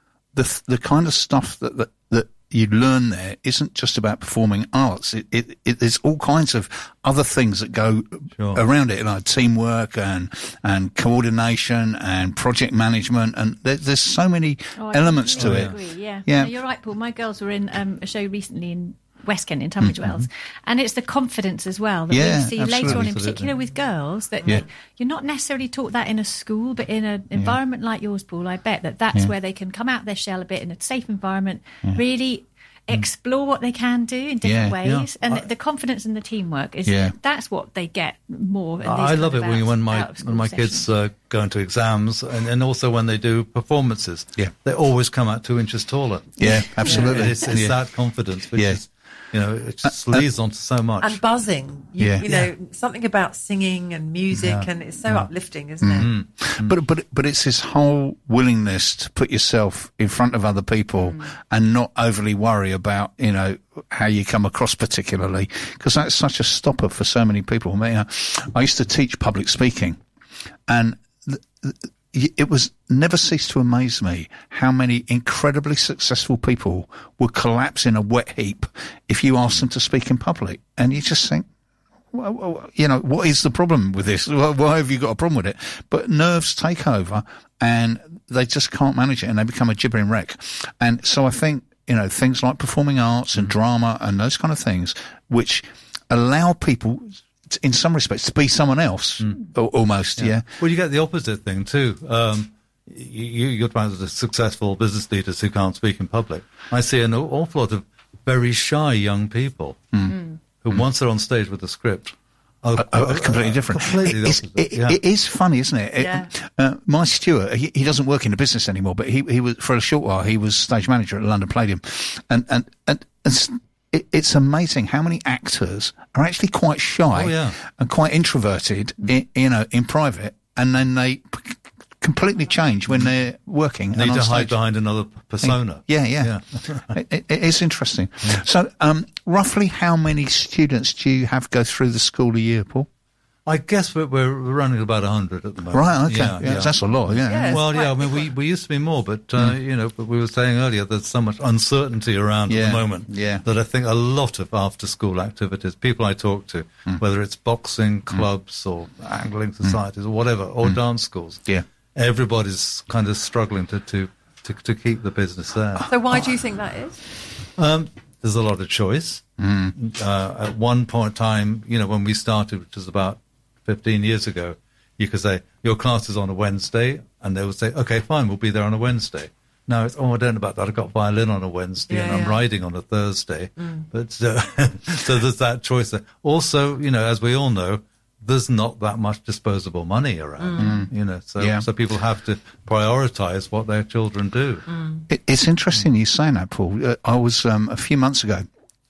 the the kind of stuff that, that that you learn there isn't just about performing arts. It, it, it there's all kinds of other things that go sure. around it, like teamwork and and coordination and project management, and there, there's so many oh, elements to it. Agree, yeah, yeah. No, you're right, Paul. My girls were in um, a show recently in West Kent in Tunbridge mm-hmm. Wells, and it's the confidence as well that yeah, we see absolutely. later on, in Absolutely. particular with girls, that yeah. like, you're not necessarily taught that in a school, but in an environment yeah. like yours, Paul. I bet that that's yeah. where they can come out their shell a bit in a safe environment, yeah. really explore what they can do in different Yeah. ways, Yeah. and I, the confidence and the teamwork is Yeah. that's what they get more. In these I kind love of it when, out- when my out of school when my sessions. kids uh, go into exams, and, and also when they do performances. Yeah. They always come out two inches taller. Yeah, absolutely. Yeah, it's it's yeah. that confidence, which Yeah. is, you know, it just Uh, leads on to so much. And buzzing. You, Yeah. you know, something about singing and music, Yeah. and it's so Yeah. uplifting, isn't Mm-hmm. it? Mm. But but but it's this whole willingness to put yourself in front of other people Mm. and not overly worry about, you know, how you come across particularly, because that's such a stopper for so many people. I mean, uh, I used to teach public speaking, and th- th- it was never ceased to amaze me how many incredibly successful people would collapse in a wet heap if you asked them to speak in public, and you just think, well, well, you know, what is the problem with this? Why why have you got a problem with it? But nerves take over and they just can't manage it, and they become a gibbering wreck. And so I think, you know, things like performing arts and drama and those kind of things, which allow people, t- in some respects, to be someone else, al- almost, yeah. Well, you get the opposite thing too. Um, you, you're talking about successful business leaders who can't speak in public. I see an awful lot of very shy young people Mm. who, once they're on stage with a script, are, Uh, uh, completely different. Completely the It's- opposite. it, yeah. it is funny, isn't it? It- Yeah. uh, my Stewart, he, he doesn't work in the business anymore, but he he was for a short while. He was stage manager at the London Palladium, and and and it's, it, it's amazing how many actors are actually quite shy Oh, yeah. and quite introverted, in, you know, in private, and then they p- completely change when they're working. Need and on to hide stage. behind another persona. Yeah, yeah. it, it, it is interesting. So, um, roughly how many students do you have go through the school a year, Paul? I guess we're, we're running about one hundred at the moment. Right, okay. Yeah, Yeah, yeah. that's a lot, yeah. Yeah. It's Well, quite yeah, I a mean, big we, one. we used to be more, but, uh, you know, but we were saying earlier, there's so much uncertainty around Yeah, at the moment yeah. that I think a lot of after-school activities, people I talk to, whether it's boxing clubs or angling societies or whatever, or dance schools, Yeah. everybody's kind of struggling to, to, to, to keep the business there. So why do you think that is? Um, there's a lot of choice. Uh, at one point in time, you know, when we started, which was about fifteen years ago, you could say, your class is on a Wednesday, and they would say, okay, fine, we'll be there on a Wednesday. Now it's, oh, I don't know about that. I've got violin on a Wednesday Yeah, and I'm yeah. riding on a Thursday. But uh, so there's that choice there. Also, you know, as we all know, there's not that much disposable money around, you know, so, Yeah. so people have to prioritize what their children do. It, it's interesting you saying that, Paul. Uh, I was, um, a few months ago,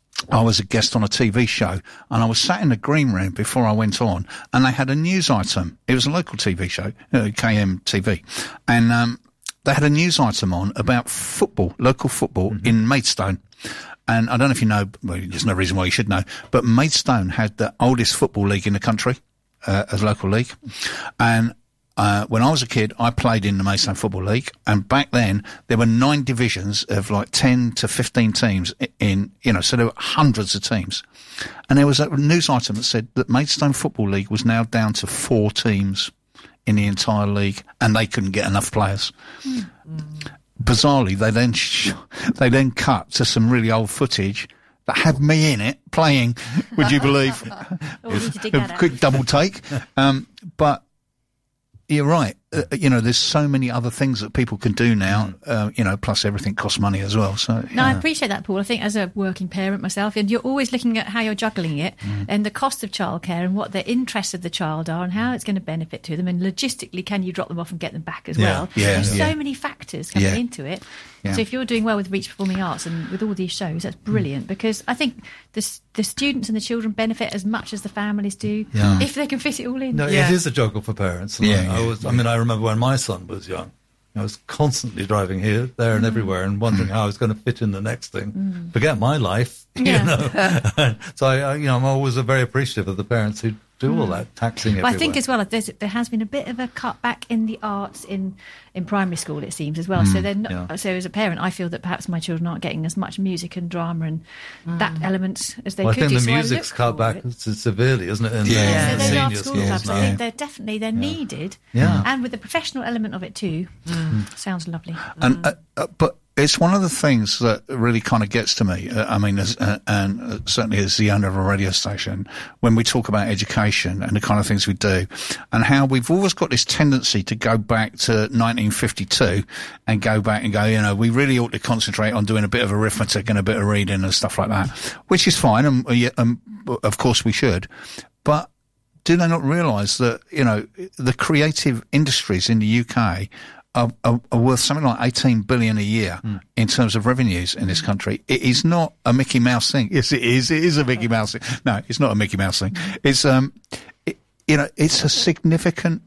I was a guest on a T V show, and I was sat in the green room before I went on, and they had a news item. It was a local T V show, uh, K M T V, and um, they had a news item on about football, local football in Maidstone. And I don't know if you know, well, there's no reason why you should know, but Maidstone had the oldest football league in the country, uh, as a local league. And Uh, when I was a kid, I played in the Maidstone Football League, and back then there were nine divisions of like ten to fifteen teams in, you know, so there were hundreds of teams. And there was a news item that said that Maidstone Football League was now down to four teams in the entire league, and they couldn't get enough players. Mm. Bizarrely, they then sh- they then cut to some really old footage that had me in it playing. Would you believe? Oh, we need to dig A that out. quick double take, um, but. You're right. Uh, you know, there's so many other things that people can do now, uh, you know, plus everything costs money as well. So, No, I yeah. appreciate that, Paul. I think as a working parent myself, and you're always looking at how you're juggling it Mm. and the cost of childcare and what the interests of the child are and how it's going to benefit to them. And logistically, can you drop them off and get them back as Yeah, well? yeah, There's yeah. so many factors coming Yeah. into it. Yeah. So if you're doing well with Reach Performing Arts and with all these shows, that's brilliant because I think the, s- the students and the children benefit as much as the families do Yeah. if they can fit it all in. No, Yeah. it is a juggle for parents. And Yeah, I, I yeah, was, I mean, I remember when my son was young, I was constantly driving here, there, and everywhere, and wondering how I was going to fit in the next thing. Mm. Forget my life, you Yeah. know. So I, I, you know, I'm always very appreciative of the parents who do all that taxing Well, everywhere. I think as well, there's, there has been a bit of a cutback in the arts in, in primary school, it seems, as well. Mm, so they're not, yeah. so as a parent, I feel that perhaps my children aren't getting as much music and drama and that element as they well, I could think do. the so I music's look cut back forward. severely, isn't it? In Yeah. the, Yeah. So in they senior love school schools clubs. I now. think they're definitely they're needed. Yeah. And with the professional element of it too, sounds lovely. And uh, uh, but it's one of the things that really kind of gets to me. Uh, I mean, as, uh, and uh, certainly as the owner of a radio station, when we talk about education and the kind of things we do, and how we've always got this tendency to go back to nineteen fifty-two and go back and go, you know, we really ought to concentrate on doing a bit of arithmetic and a bit of reading and stuff like that, which is fine, and, and of course we should, but do they not realise that, you know, the creative industries in the U K are, are, are worth something like eighteen billion a year mm. in terms of revenues in this country? It is not a Mickey Mouse thing. Yes, it is. It is a Mickey Mouse thing. No, it's not a Mickey Mouse thing. It's, um, it, you know, it's a significant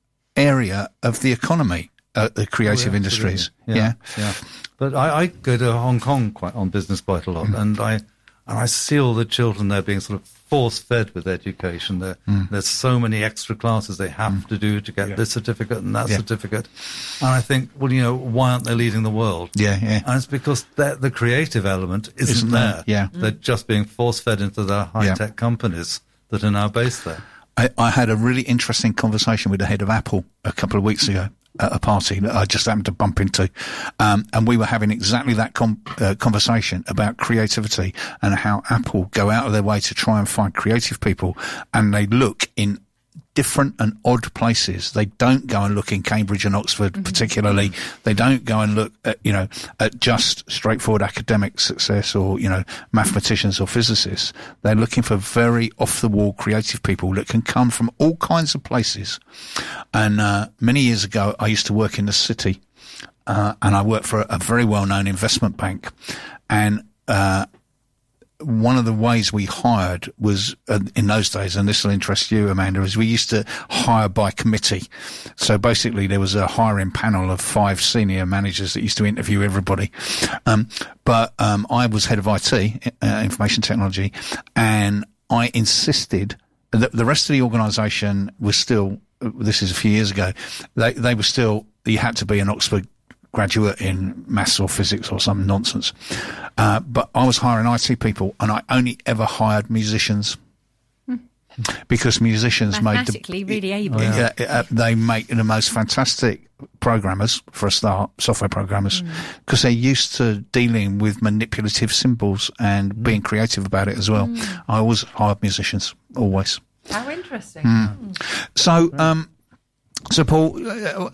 area of the economy, uh, the creative Oh, yeah, industries. Yeah. Yeah. yeah. But I, I go to Hong Kong quite on business quite a lot, mm. and I, and I see all the children there being sort of force-fed with education. There, mm. There's so many extra classes they have mm. to do to get yeah. this certificate and that yeah. certificate. And I think, well, you know, why aren't they leading the world? Yeah, yeah. And it's because the creative element isn't, isn't there. there. Yeah. They're mm. just being force-fed into the high-tech yeah. companies that are now based there. I, I had a really interesting conversation with the head of Apple a couple of weeks ago at a party that I just happened to bump into. Um, and we were having exactly that com- uh, conversation about creativity and how Apple go out of their way to try and find creative people, and they look in different and odd places. They don't go and look in Cambridge and Oxford mm-hmm. particularly. They don't go and look at, you know, at just straightforward academic success or, you know, mathematicians or physicists. They're looking for very off-the-wall creative people that can come from all kinds of places. And uh, many years ago, I used to work in the city, uh, and I worked for a, a very well-known investment bank. And uh one of the ways we hired was, uh, in those days, and this will interest you, Amanda, is we used to hire by committee. So basically there was a hiring panel of five senior managers that used to interview everybody. Um, but um, I was head of I T, uh, information technology, and I insisted that the rest of the organisation was still, this is a few years ago, they, they were still, you had to be an Oxford graduate in maths or physics or some nonsense. Uh, but I was hiring I T people, and I only ever hired musicians. Hmm. Because musicians made the, really able. Oh, yeah. uh, uh, they make the most fantastic programmers, for a start, software programmers, because mm. they're used to dealing with manipulative symbols and mm. being creative about it as well. Mm. I always hired musicians, always. How interesting. Mm. Mm. So, um, so Paul, uh,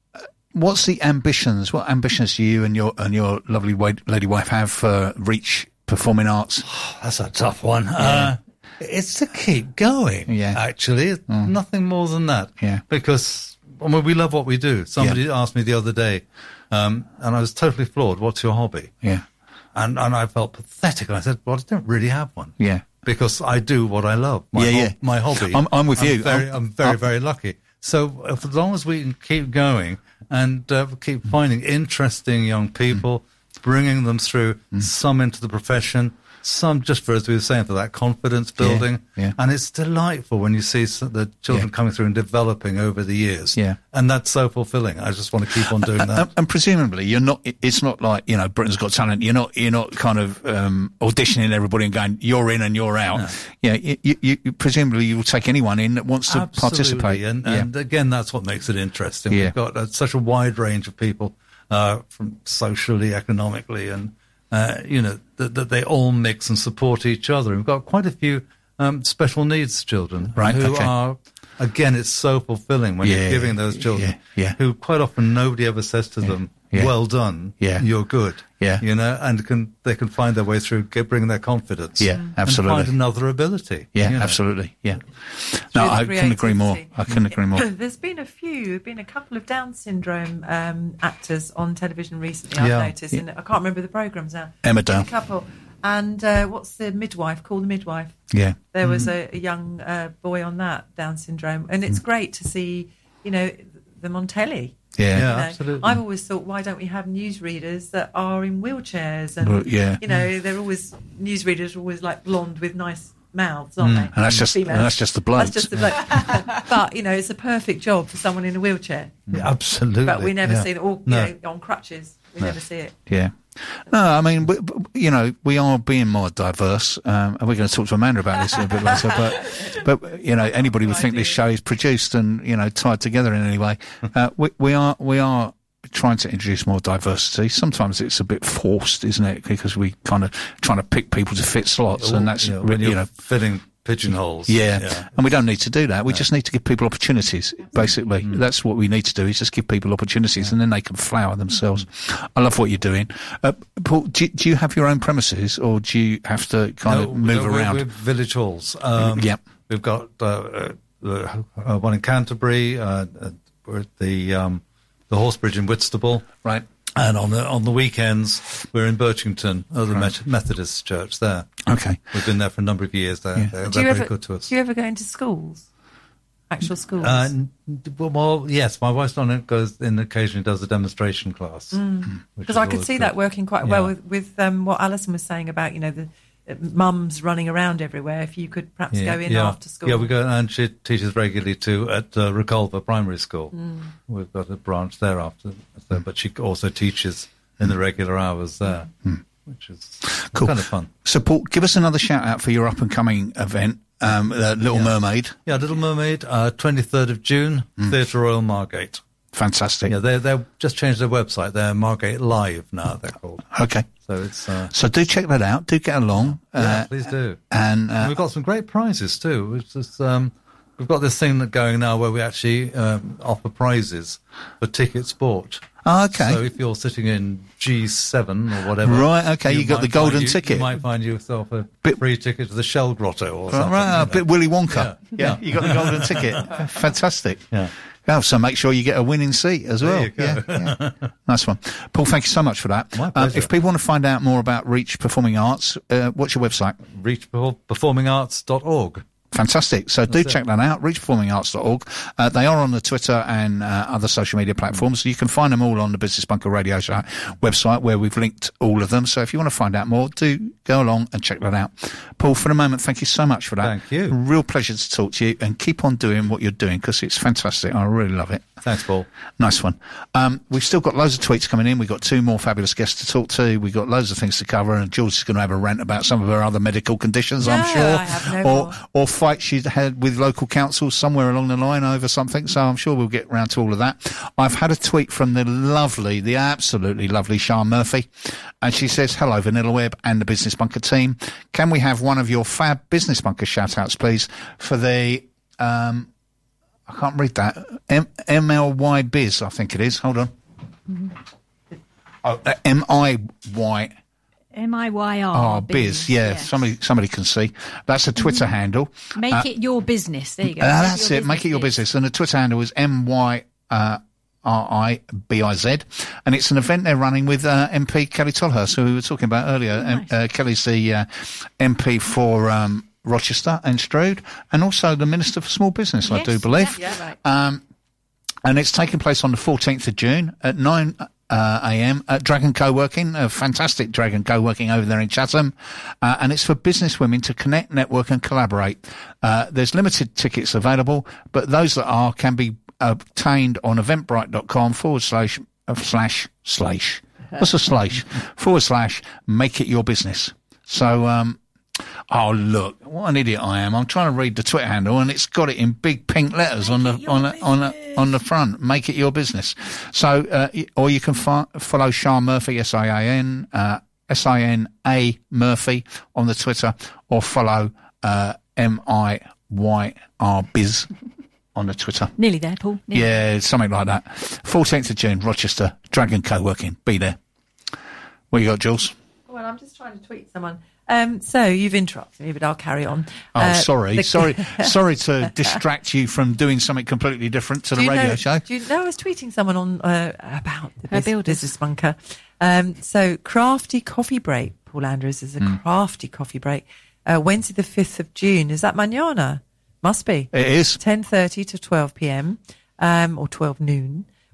what's the ambitions? What ambitions do you and your and your lovely lady wife have for Reach Performing Arts? That's a tough one. Yeah. Uh, it's to keep going. Yeah, actually, mm. nothing more than that. Yeah, because I mean, we love what we do. Somebody yeah. asked me the other day, um, and I was totally floored. What's your hobby? Yeah, and and I felt pathetic. And I said, well, I don't really have one. Yeah, because I do what I love. My yeah, ho- yeah. My hobby. I'm, I'm with I'm you. Very, I'm, I'm very, I'm, very lucky. So as long as we can keep going and uh, keep finding interesting young people, mm. bringing them through, mm. some into the profession, some just for, as we were saying, for that confidence building. Yeah, yeah. And it's delightful when you see the children yeah. coming through and developing over the years. Yeah. And that's so fulfilling. I just want to keep on doing and, that. And, and presumably you're not, it's not like, you know, Britain's Got Talent. You're not, you're not kind of, um, auditioning everybody and going, you're in and you're out. No. Yeah. You, you, you, presumably you will take anyone in that wants to Absolutely. participate. And, yeah. and again, that's what makes it interesting. Yeah. We've got uh, such a wide range of people, uh, from socially, economically, and, Uh, you know, that, that they all mix and support each other. And we've got quite a few um, special needs children right, who okay. are, again, it's so fulfilling when yeah, you're giving those children yeah, yeah. who quite often nobody ever says to yeah, them, yeah. well done, yeah. you're good. Yeah. You know, and can they can find their way through, get, bring their confidence. Yeah, absolutely. And find another ability. Yeah, you know? absolutely. Yeah. No, I couldn't agree more. I couldn't agree more. There's been a few, there've been a couple of Down syndrome um, actors on television recently, I've yeah. noticed, and I can't remember the programmes now. Emmerdale. A couple. And uh, what's the midwife? Call the Midwife. Yeah. There was mm. a, a young uh, boy on that, Down syndrome. And it's mm. great to see, you know, them on telly. Yeah. Yeah, You know, absolutely. I've always thought, why don't we have newsreaders that are in wheelchairs? And, Well, yeah. you know, they're always, newsreaders are always like blonde with nice mouths, aren't they? And that's just and Females. that's just the blokes. That's just the bloke. But, you know, it's a perfect job for someone in a wheelchair. Yeah, absolutely. But we never yeah. see it all, you No. know, on crutches. We never see it. Yeah. No, I mean, we, you know, we are being more diverse, um, and we're going to talk to Amanda about this a bit later. But, but you know, anybody would think this show is produced and you know tied together in any way. Uh, we, we are we are trying to introduce more diversity. Sometimes it's a bit forced, isn't it? Because we kind of trying to pick people to fit slots, and that's Yeah, when really, you're you know. filling pigeonholes. Yeah. yeah. And we don't need to do that. We just need to give people opportunities, basically. Mm. That's what we need to do, is just give people opportunities, and then they can flower themselves. I love what you're doing. Uh, Paul, do, do you have your own premises, or do you have to kind No, of move no, we're- around? We're village halls. Um, Yep. We've got uh, uh, uh, one in Canterbury. Uh, uh, we're at the um, the Horse Bridge in Whitstable. Right. And on the on the weekends, we're in Birchington, oh, the Met- Methodist Church there. Okay. We've been there for a number of years. They're, Yeah. they're, Do they're you very ever, good to us. do you ever go into schools? Actual schools? Uh, n- well, well, yes, my wife's on it, goes in occasionally does a demonstration class. Because I could see that working quite well Yeah. with, with um, what Alison was saying about, you know, the uh, mums running around everywhere. If you could perhaps go in yeah. after school. Yeah, we go, and she teaches regularly too at uh, Reculver Primary School. Mm. We've got a branch there after, so, but she also teaches in the regular hours there, which is Cool. kind of fun. So, Paul, give us another shout out for your up and coming event, um, uh, Little Yeah. Mermaid. Yeah, Little Mermaid, uh, twenty-third of June, Theatre Royal Margate. Fantastic. Yeah, they they just changed their website. They're Margate Live now. They're called. Okay. So it's uh, So do check that out. Do get along. yeah, Uh, please do. and, uh, And we've got some great prizes too. Which is, um, we've got this thing that going now where we actually um, offer prizes for ticket sport. oh, okay. So if you're sitting in G seven or whatever, Right, okay, you got might the golden find you- ticket. You might find yourself a Bit- free ticket to the Shell Grotto or Right, something. right, you a know. bit Willy Wonka. Yeah. Yeah, you got the golden ticket. Fantastic. Yeah. Oh, so make sure you get a winning seat as There well. you go. Yeah, yeah. Nice one. Paul, thank you so much for that. My Um, pleasure. if people want to find out more about Reach Performing Arts, uh, what's your website? reach performing arts dot org. Fantastic. So do That's it. check that out, reach performing arts dot org. Uh, they are on the Twitter and uh, other social media platforms. So you can find them all on the Business Bunker Radio Show website, where we've linked all of them. So if you want to find out more, do go along and check that out. Paul, for the moment, thank you so much for that. Thank you. Real pleasure to talk to you, and keep on doing what you're doing, because it's fantastic. I really love it. Thanks, Paul. Nice one. Um, we've still got loads of tweets coming in. We've got two more fabulous guests to talk to. We've got loads of things to cover, and Jules is going to have a rant about some of her other medical conditions, I'm No, sure. I have no or, more. or fights she's had with local councils somewhere along the line over something. So I'm sure we'll get round to all of that. I've had a tweet from the lovely, the absolutely lovely Sian Murphy. And she says, hello, Vanilla Web and the Business Bunker team. Can we have one of your fab Business Bunker shout outs, please, for the, um, I can't read that. M- MLY Biz, I think it is. Hold on. Oh, uh, M I Y M I Y R. R Biz. Yeah, yes. somebody somebody can see. That's a Twitter handle. Make Uh, it your business. There you go. Uh, Make that's your it. Make it your biz. business. And the Twitter handle is M Y R I B I Z. And it's an event they're running with uh, M P Kelly Tolhurst, who we were talking about earlier. Nice. Um, uh, Kelly's the uh, M P for um, Rochester and Stroud, and also the Minister for Small Business, I Yes, do believe. Yeah, right. Um, and it's taking place on the fourteenth of June at nine uh, a.m. at Dragon Co-working, a fantastic Dragon Co-working over there in Chatham. Uh, and it's for business women to connect, network and collaborate. Uh, there's limited tickets available, but those that are can be obtained on eventbrite.com forward slash, uh, slash, slash. What's a slash? forward slash, make it your business. So, um, oh look, what an idiot I am! I'm trying to read the Twitter handle, and it's got it in big pink letters on the on the, on the on the front. Make it your business. So, uh, y- or you can fi- follow Sian Murphy, S I A N uh, S I N A Murphy on the Twitter, or follow uh, M I Y R Biz on the Twitter. Nearly there, Paul. Nearly. Yeah, something like that. fourteenth of June, Rochester, Dragon Co-working. Be there. What you got, Jules? Well, I'm just trying to tweet someone. Um, so you've interrupted me, but I'll carry on. Oh, Uh, sorry, the- sorry, sorry to distract you from doing something completely different to Do the you radio know, show. Do you know, I was tweeting someone on uh, about the Her Bus- builders. Business Bunker. Um, so Crafty Coffee Break, Paul Andrews, is a Hmm. crafty coffee break. Uh, Wednesday the fifth of June. Is that mañana? Must be. It is. ten thirty to twelve p.m. Um, or twelve noon,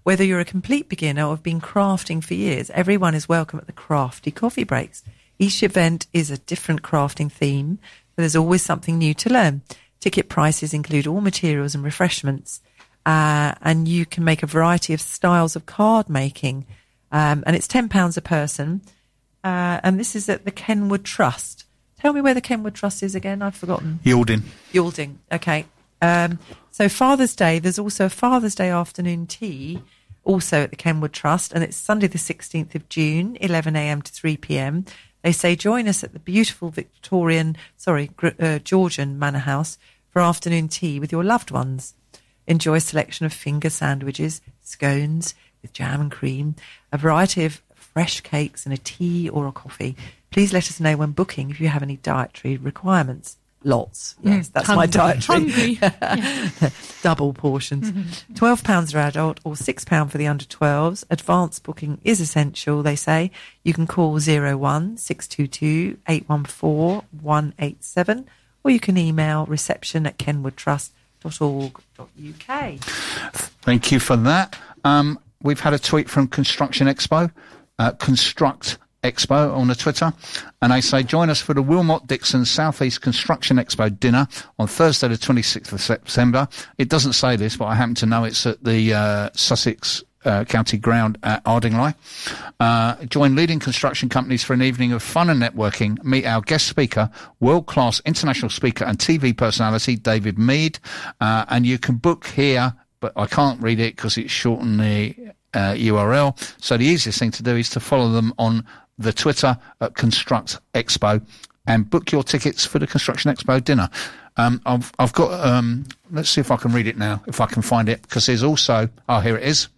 Whether you're a complete beginner or have been crafting for years, everyone is welcome at the Crafty Coffee Breaks. Each event is a different crafting theme, but there's always something new to learn. Ticket prices include all materials and refreshments, uh, and you can make a variety of styles of card making, um, and it's ten pounds a person, uh, and this is at the Kenwood Trust. Tell me where the Kenwood Trust is again, I've forgotten. Yielding. Yielding, okay. Um, so Father's Day, there's also a Father's Day afternoon tea, also at the Kenwood Trust, and it's Sunday the sixteenth of June, eleven a.m. to three p.m. They say join us at the beautiful Victorian, sorry, uh, Georgian Manor House for afternoon tea with your loved ones. Enjoy a selection of finger sandwiches, scones with jam and cream, a variety of fresh cakes and a tea or a coffee. Please let us know when booking if you have any dietary requirements. Lots. Yes, that's Hungry. my dietary. Hungry. Yeah. Double portions. twelve pounds for adult or six pounds for the under twelves. Advanced booking is essential, they say. You can call zero one six two two eight one four one eight seven or you can email reception at kenwood trust dot org dot U K. Thank you for that. Um, we've had a tweet from Construction Expo, uh, Construct Expo on the Twitter, and they say join us for the Wilmot Dixon South East Construction Expo dinner on Thursday the twenty-sixth of September. It doesn't say this, but I happen to know it's at the uh, Sussex uh, County Ground at Ardingly. Uh, join leading construction companies for an evening of fun and networking. Meet our guest speaker, world-class international speaker and T V personality David Mead, uh, and you can book here, but I can't read it because it's shortened the uh, U R L. So the easiest thing to do is to follow them on the Twitter at Construct Expo and book your tickets for the Construction Expo dinner. Um, I've, I've got, um, let's see if I can read it now, if I can find it, because there's also, oh, here it is.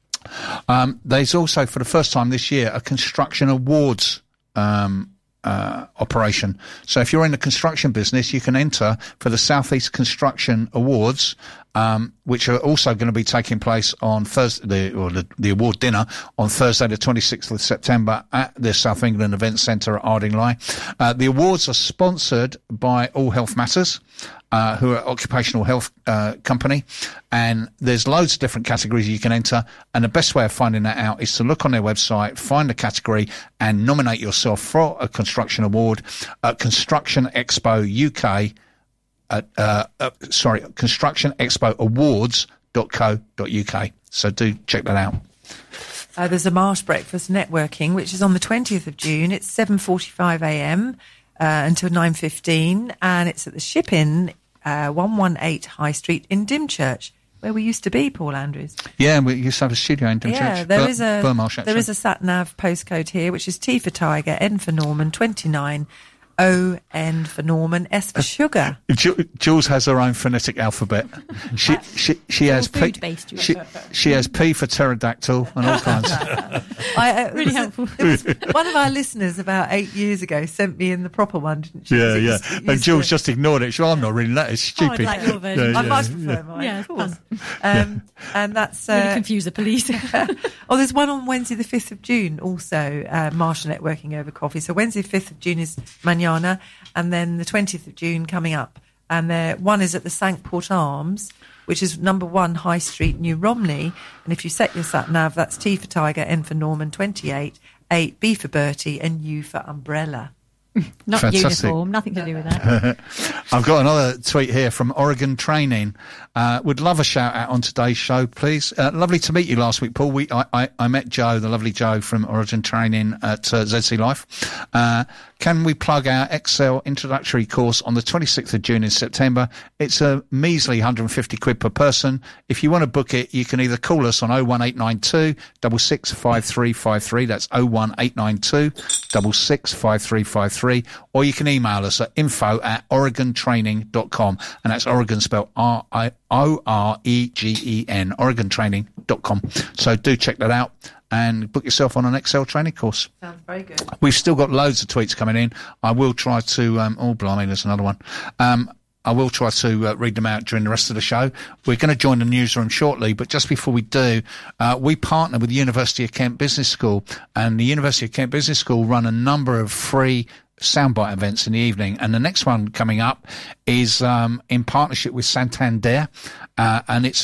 Um, there's also, for the first time this year, a construction awards, um, uh, operation. So if you're in the construction business, you can enter for the Southeast Construction Awards, um, which are also going to be taking place on Thursday, the, or the, the award dinner on Thursday, the twenty-sixth of September at the South England Event Centre at Ardingly. Uh, the awards are sponsored by All Health Matters, uh, who are an occupational health, uh, company. And there's loads of different categories you can enter. And the best way of finding that out is to look on their website, find the category and nominate yourself for a construction award at Construction Expo U K. At, uh, uh, sorry, Construction Expo Awards dot co dot U K. So do check that out. Uh, there's a Marsh Breakfast Networking, which is on the twentieth of June. It's seven forty-five a.m. Uh, until nine fifteen, and it's at the Ship Inn, uh, one eighteen High Street in Dymchurch, where we used to be, Paul Andrews. Yeah, we used to have a studio in Dymchurch. Yeah, there Bur- is a Burmarsh, there is a sat nav postcode here, which is T for Tiger, N for Norman, twenty-nine. O, N for Norman, S for sugar. Jules has her own phonetic alphabet. She she she has P. She, she has P for pterodactyl and all kinds. I, uh, really helpful. Was, one of our listeners about eight years ago sent me in the proper one, didn't she? Yeah, yeah. And Jules to... just ignored it. She said, I'm not reading that. It's stupid. Oh, I'd like your version. Yeah, I yeah, much prefer yeah. mine. Yeah, of course. fun. Um, and that's uh, really confuse the police. Oh, there's one on Wednesday the fifth of June also, uh, Marshall Networking over coffee. So Wednesday the fifth of June is Manana, and then the twentieth of June coming up. And there, one is at the Sankport Arms, which is number one High Street, New Romney. And if you set your sat nav, that's T for Tiger, N for Norman, twenty-eight, eight, B for Bertie, and U for Umbrella. Not Fantastic. Uniform, nothing to do with that. I've got another tweet here from Oregon Training. Uh, would love a shout out on today's show, please. Uh, lovely to meet you last week, Paul. We, I, I, I met Joe, the lovely Joe from Oregon Training at uh, Z C Life. Uh, can we plug our Excel introductory course on the twenty-sixth of June in September? It's a measly one hundred fifty quid per person. If you want to book it, you can either call us on oh one eight nine two, six six five three five three. That's oh one eight nine two, six six five three five three. Or you can email us at info at oregon training dot com. And that's Oregon spelled R I O R E G E N, oregon training dot com. So do check that out and book yourself on an Excel training course. Sounds very good. We've still got loads of tweets coming in. I will try to, um, oh, blimey, there's another one. Um, I will try to uh, read them out during the rest of the show. We're going to join the newsroom shortly, but just before we do, uh, we partner with the University of Kent Business School, and the University of Kent Business School run a number of free soundbite events in the evening, and the next one coming up is um in partnership with Santander, uh, and it's about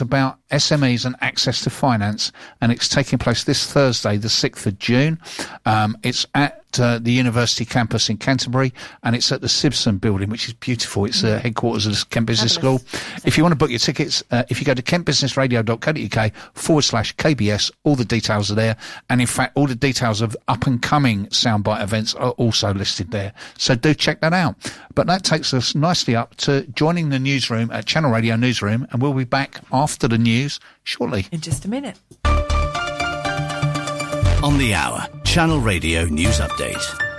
S M Es and Access to Finance, and it's taking place this Thursday, the sixth of June. Um, it's at Uh, the university campus in Canterbury, and it's at the Sibson building, which is beautiful. It's the uh, headquarters of the Kent Business Fabulous. School. If you want to book your tickets, uh, if you go to kentbusinessradio.co.uk forward slash KBS, all the details are there. And in fact, all the details of up and coming Soundbite events are also listed there. So do check that out. But that takes us nicely up to joining the newsroom at Channel Radio Newsroom, and we'll be back after the news shortly. In just a minute. On the hour, Channel Radio News Update.